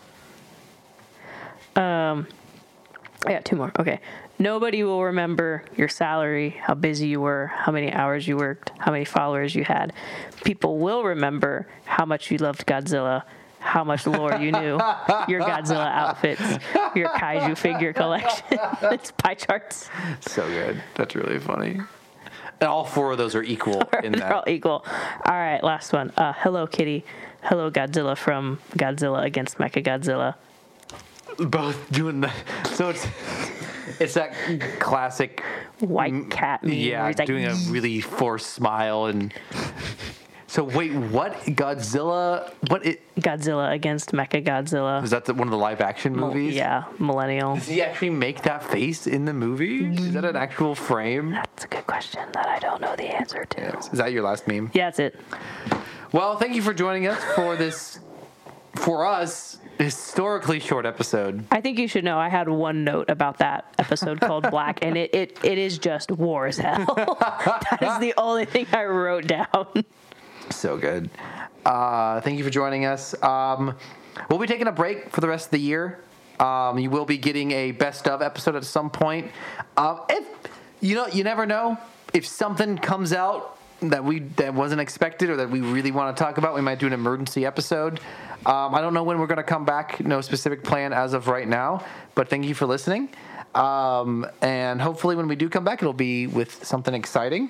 I got two more. Okay. Nobody will remember your salary, how busy you were, how many hours you worked, how many followers you had. People will remember how much you loved Godzilla, how much lore you knew, your Godzilla outfits, your kaiju figure collection. It's pie charts. So good. That's really funny. And all four of those are equal in They're that. all equal. All right, last one. Uh, Hello Kitty. Hello Godzilla from Godzilla against Mechagodzilla. Both doing the. So it's it's that classic White cat meme. where Yeah, he's like, doing a really forced smile and. So wait, what Godzilla? What it Godzilla against Mechagodzilla. is that? The, one of the live action Mil- movies? Yeah, millennial. Does he actually make that face in the movie? Is that an actual frame? That's a good question that I don't know the answer to. Is that your last meme? Yeah, that's it. Well, thank you for joining us for this, for us, historically short episode. I think you should know I had one note about that episode called Black, and it, it, it is just war as hell. That is the only thing I wrote down. So good. Uh, thank you for joining us. Um, we'll be taking a break for the rest of the year. Um, you will be getting a best of episode at some point. Um, if you know, you never know. If something comes out that we that wasn't expected or that we really want to talk about, we might do an emergency episode. Um, I don't know when we're going to come back. No specific plan as of right now. But thank you for listening. Um, and hopefully, when we do come back, it'll be with something exciting.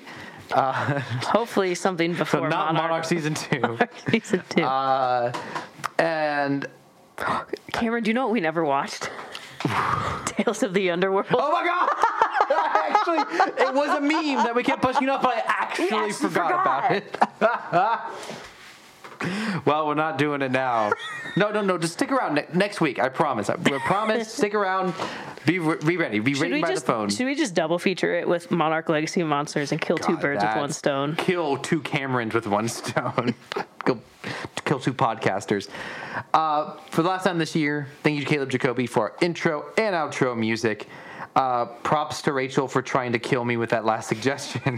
Hopefully something So before not Monarch. Monarch season two. season two. Uh, and Cameron, do you know what we never watched? Tales of the Underworld. oh my god! Actually, it was a meme that we kept pushing up, but I actually, actually forgot, forgot. about it. Well, we're not doing it now. No, no, no. Just stick around ne- next week. I promise. I we promise. Stick around. Be re- be ready. Be Should ready we by just the phone. should we just double feature it with Monarch Legacy of Monsters and kill two God, birds with one that's- stone? Kill two Camerons with one stone. Go kill two podcasters. Uh, for the last time this year, thank you to Caleb Jacoby for our intro and outro music. Uh, props to Rachel for trying to kill me with that last suggestion.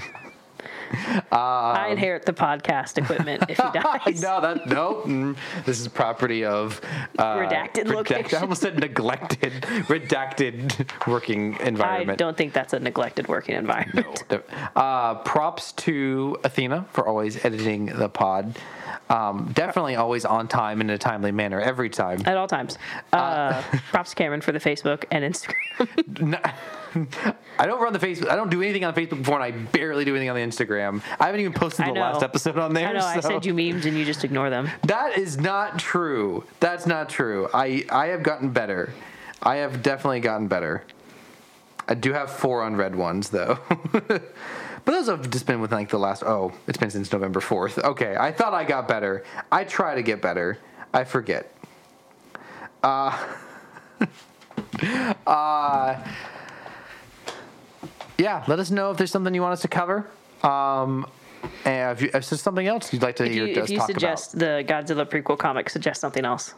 I inherit the podcast equipment if he dies. no, that no. Mm, this is property of uh, Redacted location. I almost said neglected, redacted working I environment. don't think that's a neglected working environment. Uh, props to Athena for always editing the pod. Um, definitely always on time in a timely manner every time. At all times. Uh, props to Cameron for the Facebook and Instagram. No, I don't run the Facebook. I don't do anything on Facebook before, and I barely do anything on the Instagram. I haven't even posted I the know. last episode on there. I know, I so- send you memes and you just ignore them. That is not true. That's not true. I, I have gotten better. I have definitely gotten better. I do have four unread ones, though. But those have just been within like the last, oh, it's been since November fourth. Okay, I thought I got better. I try to get better. I forget. Uh, uh, yeah, let us know if there's something you want us to cover. Um, and if, you, if there's something else you'd like to If hear you, us if you talk suggest the Godzilla prequel comic, suggest something else.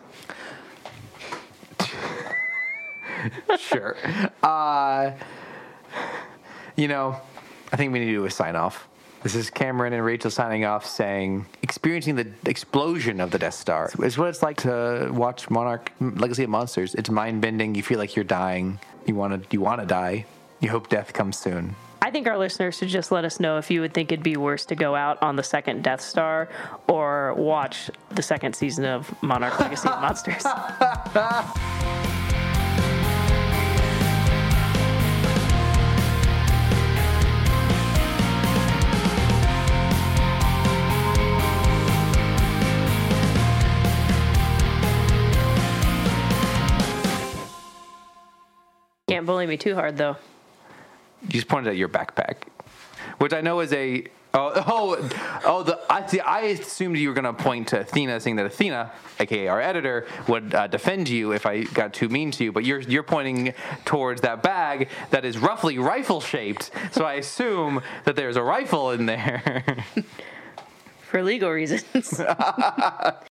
about. Sure. Uh, you know, I think we need to do a sign off. This is Cameron and Rachel signing off saying, experiencing the explosion of the Death Star is what it's like to watch Monarch Legacy of Monsters. It's mind-bending. You feel like you're dying. You want to you want to die. You hope death comes soon. I think our listeners should just let us know if you would think it'd be worse to go out on the second Death Star or watch the second season of Monarch Legacy of Monsters. Can't bully me too hard, though. You just pointed at your backpack, which I know is a oh oh oh the I see. I assumed you were going to point to Athena, saying that Athena, aka our editor, would uh, defend you if I got too mean to you. But you're you're pointing towards that bag that is roughly rifle shaped. So I assume that there's a rifle in there. For legal reasons.